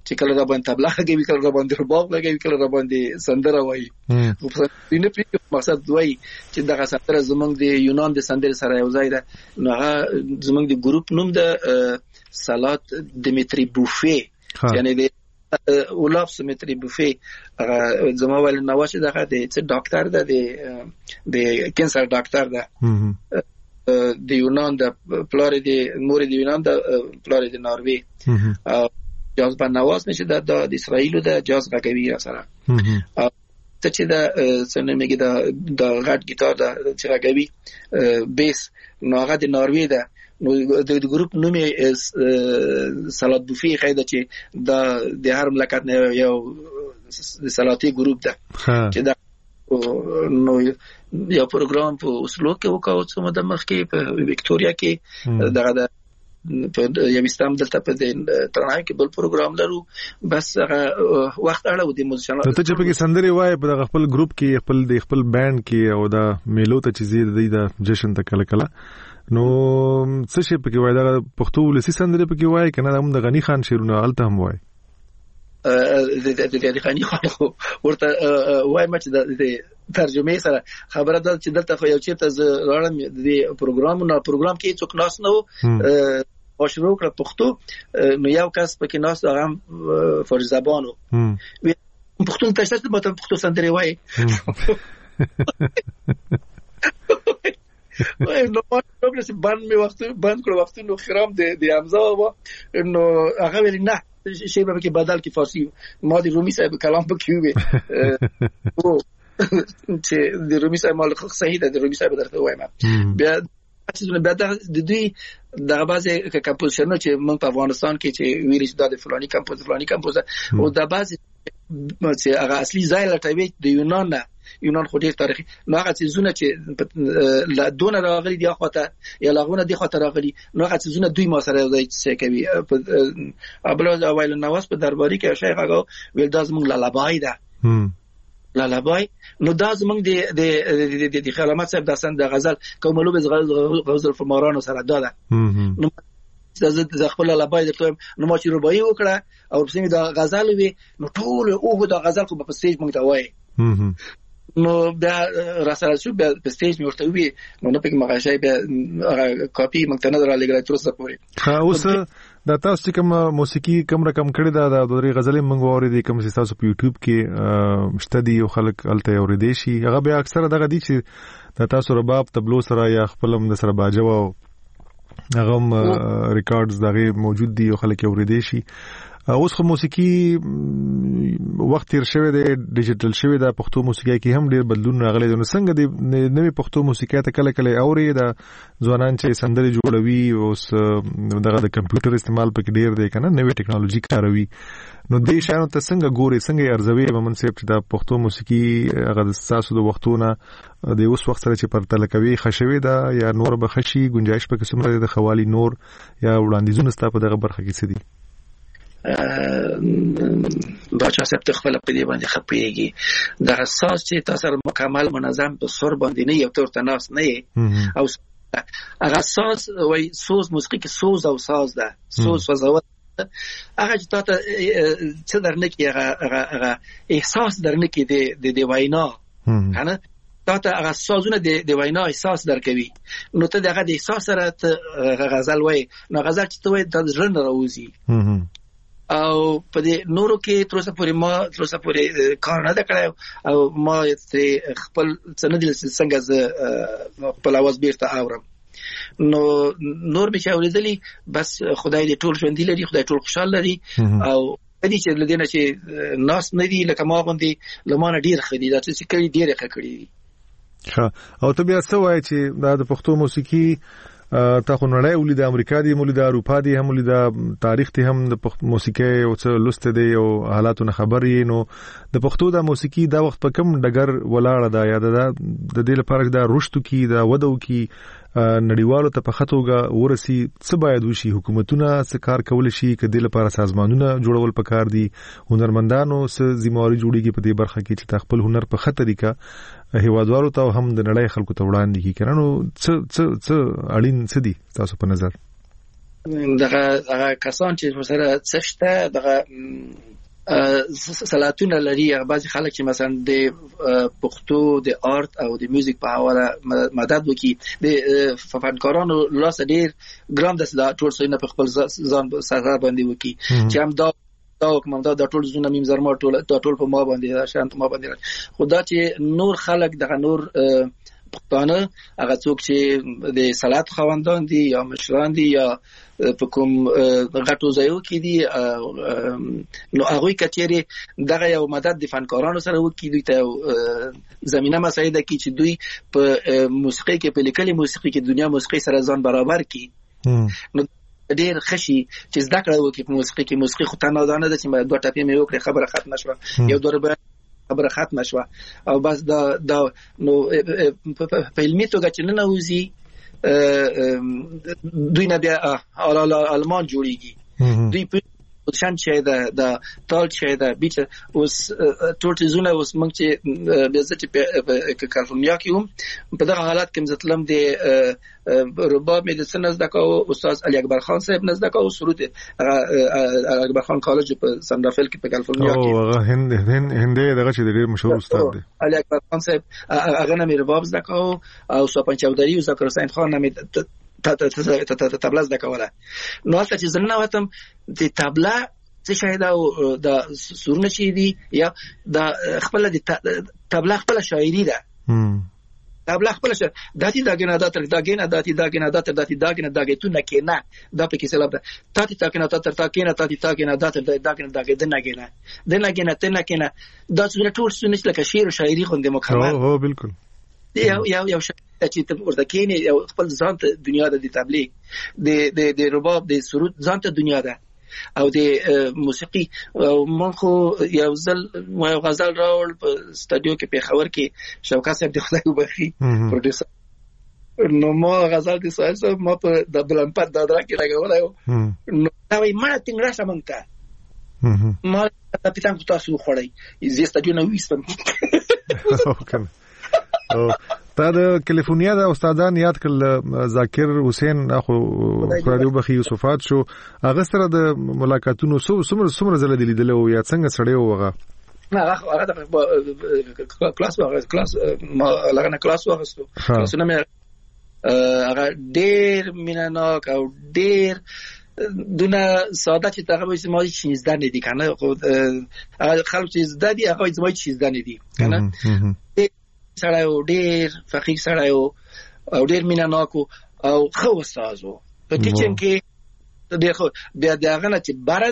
چې کله را باندې تبلا کوي کله را باندې رباب لګوي کله را باندې سندره وایي خو په دې نه مقصد وایي چې دغه سندره زمونږ د یونان د سندرې سره یو ځای ده نو هغه زمونږ د ګروپ نوم د سالات دمیتری بوفي یعنی د اولاف سمیتری بوفي هغه زما ول نو چې دغه د ډاکټر ده د کینسر ډاکټر ده د یونان د پلار د مور د یونان د پلار د ناروی او جاز باندې نواز نشي د اسرائیل د جاز غږوي سره او ته چې د سنمګي د غټ ګیټار د چې غږوي بیس نو هغه د ناروی ده نو د ګروپ نوم یې سالات بوفي خیده چې د هر مملکت نه یو سالاتي ګروپ ده چې دا نو یو پروګرام په اوسلو کې وکاو څو مده مخکې په وکټوريا کې دغه په یوستام دلته په ترنای کې بل پروګرام لرو بس هغه وخت اړه د موزیشن ته چې په سندري وای په خپل ګروپ کې خپل بانډ کې او دا میلو ته چې زیات د جشن ته کله کله نو څه شي پکې وای دا پښتو ولسی سندري پکې وای کنه هم د غنی خان شیرونه الته هم وای د غنی خان ورته وای مچ د ترجمه سره خبره ده چې دلته خو یو چیرته راړم د پروګرام کې څوک ناس نه او شروع کړ پښتو نو یو کس پکې ناس هغه فارسی زبانو پښتون تاسو ته ماته پښتو سندري وای نو نو چې بند کړو وخت نو خرام د حمزه و نو هغه ویل نه شی به کې بدل کې فارسی ما د رومي صاحب کلام پکې وي او چې د رومي صاحب مال صحیح ده د رومي صاحب درته وایم بیا چې د دوی دغه بازه کمپوزیشن چې موږ په افغانستان کې چې ویل چې د فلاني کمپوز او د بازه چې هغه اصلي ځای لټوي د یونان خو ډیر تاریخي نو هغه څه چې لا دون راغلي دی خواته یا لاغونه دی خواته راغلي نو هغه څه دوی ما سره ځای څه کوي ابل اوایل نواز په درباري کې شیخ هغه ویل داز موږ لالابای ده لالابای نو داز موږ د خلامت صاحب داستان د غزل کوملو به غزل فمارانو سره داده نو زه خپل لابای درته نو ما چې رباعي وکړه او په سیمه د غزل وی نو ټول اوه د غزل کو په سټیج مونږ ته وای نو بیا راسره شو بیا په سټیج مې ورته وی نو نه پکې مغاشای بیا هغه کاپی مونږ ته نه درالګره تر اوسه پورې اوس دا تاسو کوم موسیقي کوم رقم کړی دا د غزلې مونږ اورېدې کوم چې تاسو په یوټیوب کې شته دي او خلک الته اورېدې شي هغه بیا اکثره دغه دي چې د تاسو رباب تبلو سره یا خپلم د سره باجو هغه ریکارډز دغه موجود دي او خلک اورېدې شي اوس خو موسیقي وخت تیر شوی دی ډیجیټل شوی دا پښتو موسیقي کې هم ډیر بدلون راغلی دی نو څنګه د نوې پښتو موسیقي ته کله کله اوري دا ځوانان چې سندري جوړوي اوس دغه د کمپیوټر استعمال پکې ډیر دی کنه نوې ټیکنالوژي کاروي نو دې شانو ته څنګه ګوري څنګه ارزوي به منصب چې دا پښتو موسیقي هغه د تاسو د وختونه د اوس وخت سره چې پرتل کوي خښوي دا یا نور به خشي گنجائش پکې څومره د خوالي نور یا وړاندیزونه ستاسو په دغه برخه کې څه دي باچا صاحب ته خپل په دې باندې خپېږي د اساس چې تاسو مکمل منظم په سر باندې نه یو تور تناس نه او هغه اساس وای سوز موسیقي کې سوز او ساز ده سوز وزاوت هغه چې تاسو څه درنه کې هغه احساس درنه کې د وینا کنه تاسو هغه سازونه د وینا احساس درکوي نو ته دغه د احساس سره غزل وای نو غزل چې ته وای د ژوند راوځي او په دې نورو کې تر اوسه پورې کار نه کړی او ما خپل سندل څنګه ز خپل आवाज بیرته اورم نو نور به چاولیدلی بس خدای دې ټول ژوند لري خدای ټول خوشاله لري او دې چې لدينه چې ناس نه دي لکه ما غوندي لمانه ډیر خدي دا چې کړي ډیر کړي ښه او ته بیا څه وایي چې دا د پښتو موسیقي تا خو نړۍ ولید امریکا دی مولید اروپا دی هم ولید تاریخ ته هم د موسیقي او څه لسته دی او حالاتونه خبرې نو د پښتو د موسیقي دا وخت په کم ډګر ولاړه دا یا د دې لپاره دا رښتو کی دا ودو کی نړیوالو ته په خطوګه ورسي څه باید وشي حکومتونه څه کار کول شي کله لپاره سازمانونه جوړول پکار دي هنرمندانو څه ذمہواری جوړیږي په دې برخه کې چې خپل هنر په خطر طریقه هیوادوالو ته هم د نړۍ خلکو ته وړاندې کی کړنو څه اړین څه دي تاسو په نظر دغه کسان چې سره څشته دغه صلاحتونه لري. بعضي خلک چې مثلا د پښتو د آرت او د میوزیک په حواله مدد وکي د فنکارانو لاس ډیر ګرام د ټول څه نه په خپل ځان سره باندې وکي چې هم دا کوم دا ټول زونه میم زرما ټول په ما باندې شانت ما باندې. خدا چې نور خلک دغه نور پښتانه هغه څوک چې د صلاحت خواندان دي یا مشران دي یا په کوم غټو ځایو کې دي نو هغه کچېره دغه یو مدد د فنکارانو سره وکړي دوی ته زمينه مساعده کوي چې دوی په موسیقي کې په لیکلي موسیقي کې دنیا موسیقي سره ځان برابر کړي. نو ډیر خشي چې زده کړه وکړي په موسیقي کې. موسیقي خو ته نه دانه ده چې دوه ټاپې مې وکړې خبره ختمه شوه یو دور خبره ختمه شوه او بس دا نو په علمي توګه چې نه نوځي دوی نه بیا آلمان جوړیږي دوی په شان چې دا تال چې دا بیت اوس ټول زونه اوس موږ چې بیا چې کالیفورنیا کې هم په دغه حالت کې مزتلم د رباب میډیسن زده کوو استاد علي اکبر خان صاحب زده کوو سرود اکبر خان کالج په سان رافیل کې په کالیفورنیا کې او هند دغه چې ډېر مشهور استاد دی علي اکبر خان صاحب هغه نه رباب زده کوو او سوپن چودري او ذکر حسین خان نه تبلا زده کوله. نو اصلا چې زنه واتم د تبلا څه شاید او د سورونه چي دي یا د خپل د تبلا خپل شاعري ده تبلا خپل شاعر داتي داګنه داتر داګنه داتي داګنه داتر داتي داګنه داګه تو نه کېنه دا په کې سلام ده تاتي تاګنه داتر تاګنه تاتي تاګنه داتر داګنه داګه دنګنه دنګنه تنګنه دا څونه ټول څونه لکه شعر او شاعري خوندې مکمل هو بالکل یو چې ته ورته کېنی یو خپل ځان ته دنیا د تبلیغ د رباب د سرود ځان ته دنیا ده او د موسیقي مونږ خو یو ځل یو غزل راول په استودیو کې په خبر کې شوکت صاحب د خدای وبخي پروډوسر نو ما غزل د سایل صاحب ما په د بلمپات د درا کې راغلی نو دا وایي ما څنګه شمن ته ما ته پېټان تاسو خوړی زه استودیو نه وېستم تا د کالیفورنیا د استادان یاد کړل ذاکر حسین اخو خدای وبخي یوسفات شو هغه سره د ملاقاتونو څومره زله لیدل او یا څنګه سړی وغه هغه د کلاس ما لغنه کلاس واغستو کلاسونه مې هغه ډېر میناناک او ډېر دونه ساده چې تقریبا ما هیڅ زده نه دي کنه خلک چې زده دي هغه زما هیڅ زده نه دي کنه سړی و ډېر فقیر سړی او ډېر میناناک او ښه استاد و په ټیچینګ کې ډېر ښه. بیا د هغه نه چې بره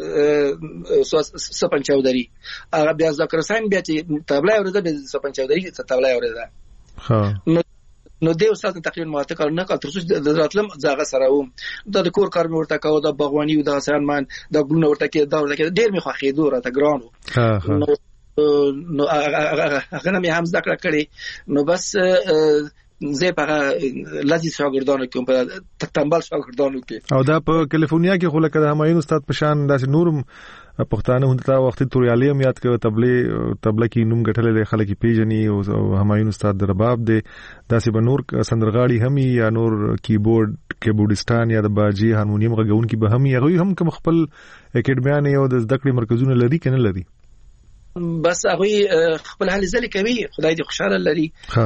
ده سپن چودري هغه بیا ذکر حسین بیا چې تبله یې اورېده بیا سپن چودري تبله یې اورېده نو دې استاد تقریبا ماته کار نه کړ تر څو د راتلم ځاګه سره وم د کور کار مې ورته کاوه د باغواني او د سرمان د ګلونه ورته کې دا ورته کې ډېر مې خوښېدو راته ګرانو نو هغه نه مې هم ذکر کړی نو بس زه په لذیذ شاګردانو کې په تنبل شاګردانو کې او دا په کالیفورنیا کې خو لکه د همایون استاد په شان داسې نورم پښتانه هنده وخت توریالي هم یاد کړو تبله کې نوم ګټلې خلک پیژني او همایون استاد د رباب دی داسې به نور سندرغاړي هم یا نور کیبورډستان یا د باجي هارمونیم غږون کې به هم هغه هم کوم خپل اکیډمیان او د زده کړې مرکزونه لري کنه لري بس هغه خپل حل ځل کوي خدای دې خوشاله لري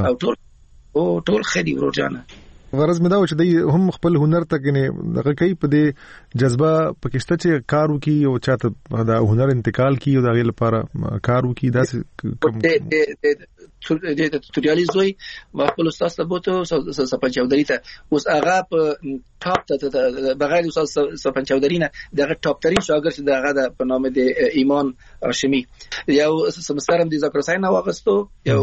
او ټول خدي ورجانه غرض مې دا و چې دوی هم خپل هنر ته کې دغه کوي په دې جذبه پکشته چې کار وکي او چاته دا هنر انتقال کی او دا غیر لپاره کار وکي دا د توریالي زوی ما خپل استاد ثبوتو سپن چودري ته اوس هغه په ټاپ ته بغیر استاد سپن چودري نه دغه ټاپ ترين شاګرد چې دغه په نامه د ایمان هاشمي یو سمسترم د ذکر حسین واغستو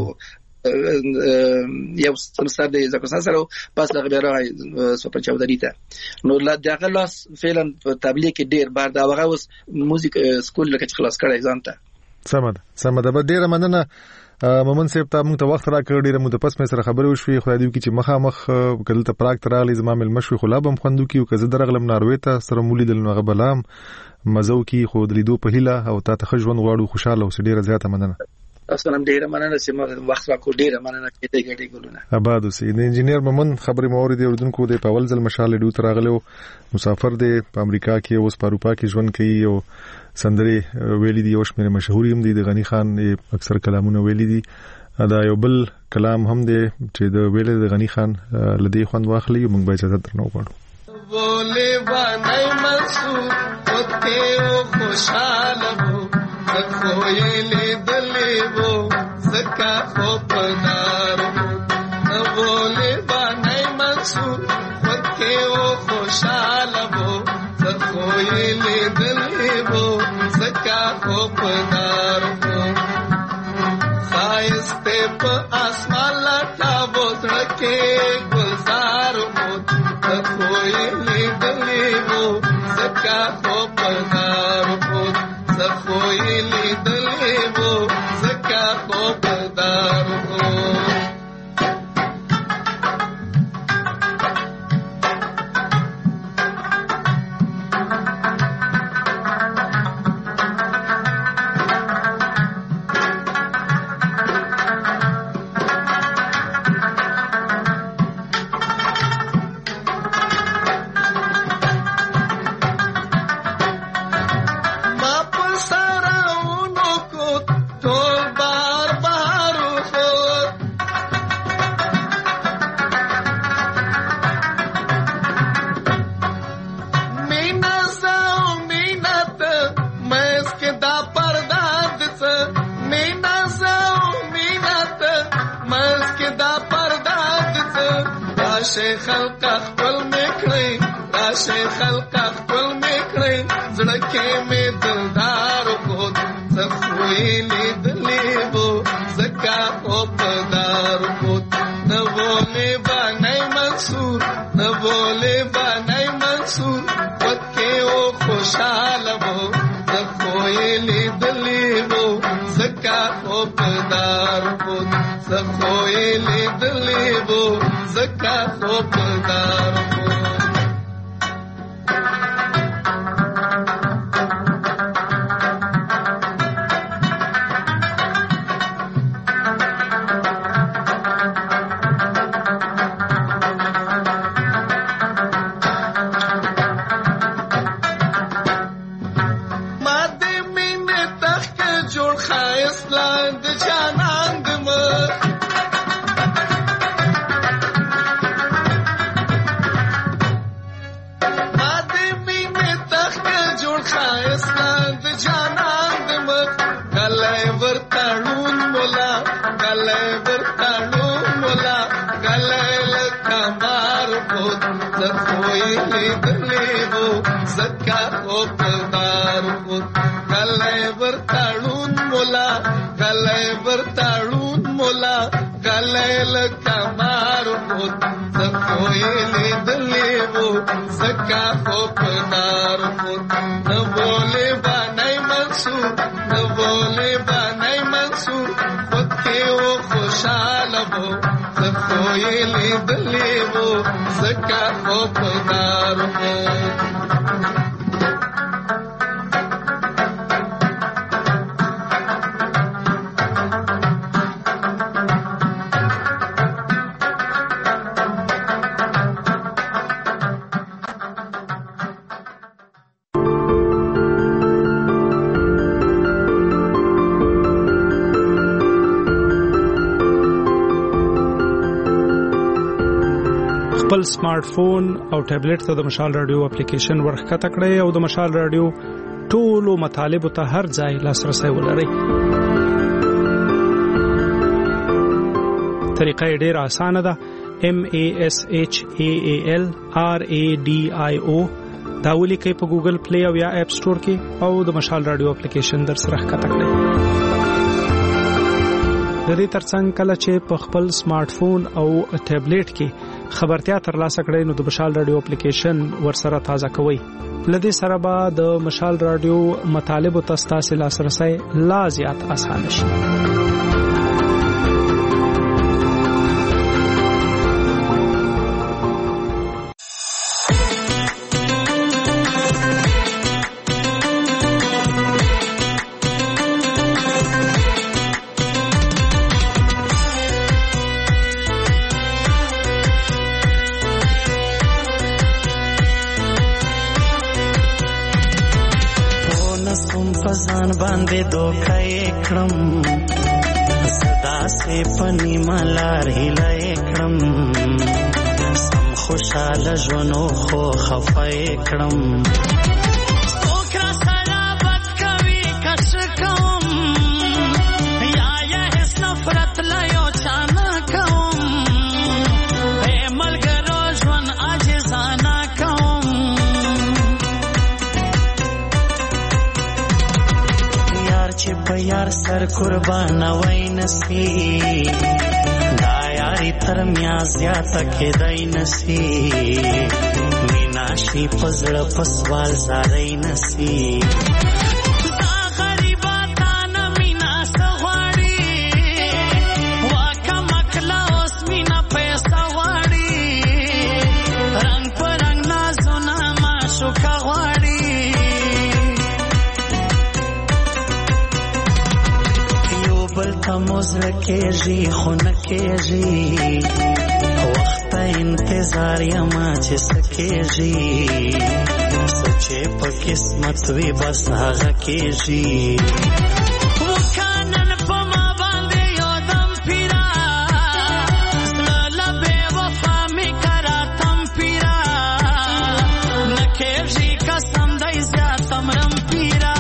یو سمستر د ذکر حسین سره پس دغه بیا سپن چودري ته نو دغه لاس فعلا په تبلیغ کې ډیر بار دا هغه اوس موزیک سکول لکه خلاص کړی ځانته سمه ده ډیره مننه مومن صاحب ته موږ ته وخت راکړ ډیره موږ پس مې سره خبرې وشوي خدای دې چې مخامخ کله ته پراګ ترالی زما مل مشوي خلا بم خوندو کیو که زه درغلم ناروي ته سره مولي دل نو غبلام مزو کی خو د لیدو په هیله او تا ته ژوند غواړو خوشاله او ډیره زیاته مننه تاسو هم ډیره مننه چې موږ وخت راکو. ډیره مننه کېدې ګډې ګلونه. آباد اوسئ. د انجینیر مومن خبرې مورید اوردونکو د پاول ځل مشال ډیو تراغلو مسافر دی په امریکا کې اوس په اروپا کې ژوند کوي او سندري ویلي دي او شمېر مشهور هم دي. د غنی خان اکثر کلامونه ویلي دي. دا یو بل کلام هم دی چې د ویل د غنی خان لدی خوند واخلي موږ به اجازه درنو غواړو. بولے بانای منصور پته او خوشاله وو کوی لیدلې وو زکا خو پنار وو. بولے بانای منصور پته او خوشاله وو کوی لیدلې وو زکا خو پنار وو. خایسته په اسمان لټا وو ترکه گلزار وو کوی لیدلې وو زکا خو پنار وو. کوی لیدلې وو زکا خو پنار وو. خلق خپل میکړي راشه خلق خپل میکړي زړه کې مې دلدار کو زخوي لیدلې وو زکا او پدار کو. نو بولې باندې منصور نو بولې باندې منصور وکه او خوشاله وو زخوي لیدلې وو زکا او پدار کو. زخوي لیدلې وو زکا خو پدار کو. خپل سمارټ فون او ټابلیټ ته د مشال رادیو اپلیکیشن ورخکته کړئ او د مشال رادیو ټولو مطالب ته هر ځای لاسرسي ولرئ. طریقه ډېره اسانه ده. MASHAALRADIO دا ولیکئ په ګوګل پلی او یا اپ سٹور کې او د مشال رادیو اپلیکیشن در سره ښکته کړئ. د دې ترڅنګ کله چې په خپل سمارټ فون او ټابلیټ کې خبرتیا ترلاسه کړئ نو د مشال رادیو اپلیکیشن ورسره تازه کوئ. لدې سره به د مشال رادیو مطالب او تاسو لاسرسي لا زیات اسانه شي. ځان باندې دوکه کړم صدا سه پنی ملار هله کړم سم خوشاله ژوندو خو خفه کړم یار سر قربان وای نسی دا یاری تر میا زیاته کېدای نسی مینا شي پزړ پسوال زارای نسی دا غریبا تانا مینا سغواړي واکه مکلا اوس مینا پیسې واړي رنگ پر رنگ نازونه ما شو کغواړي موزر کېږي خو نه کېږي وخت انتظار یما چې سکېږي سوچې په قسمت وي بس هغه کېږي وکانن په ما باندې یو دم پیرا لبه وفا می کرا تم پیرا نه کېږي قسم دای زیاتم رم پیرا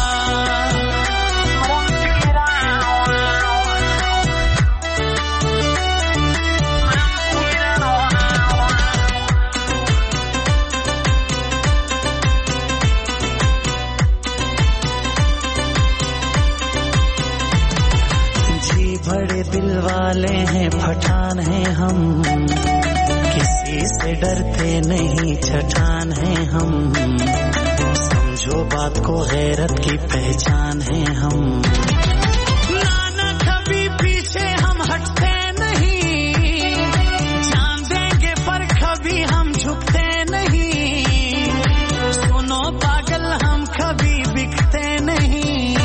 दिल वाले हैं पठान हैं हम किसी से डरते नहीं छठान हैं हम समझो बात को गैरत की पहचान है हम नाना कभी पीछे हम हटते नहीं जान देंगे पर कभी हम झुकते नहीं सुनो पागल हम कभी बिकते नहीं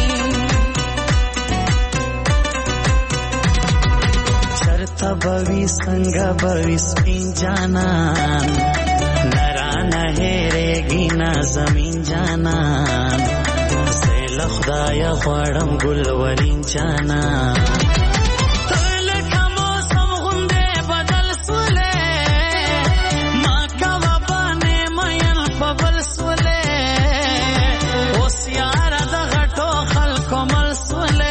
बवी संग बवी स्पिन जाना नरा नहेरेगी ना जमीन जाना सेल खुदाया ख्वाड़म गुलवरीन जाना तल का मौसम गुंदे बदल सुले माँ का वबाने मयन फबल सुले ओ सियारा दघटो खल कोमल सुले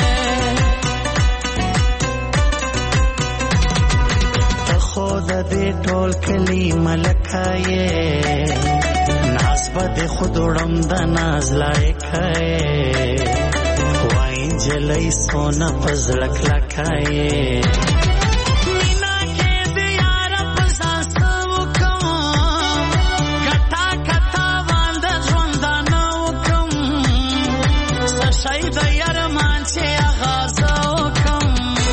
خود دې ټول کلی ملکایې ناز به خود وړم د ناز لایکایې وای جلای سونا پزړه کلکایې مینا کې دې یار پساس وکم کټا کټا باندې ژوند نه وکم سشای د یار مان چې آغاز وکم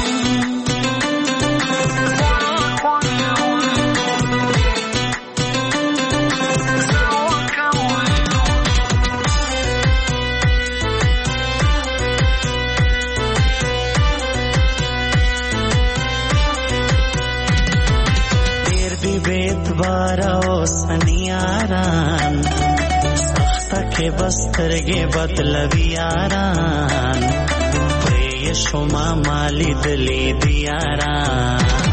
बेतबारा ओ सनियारान सख्ता के बस्तरगे बदलवी यारान प्रिय शुमा माली दली दियारान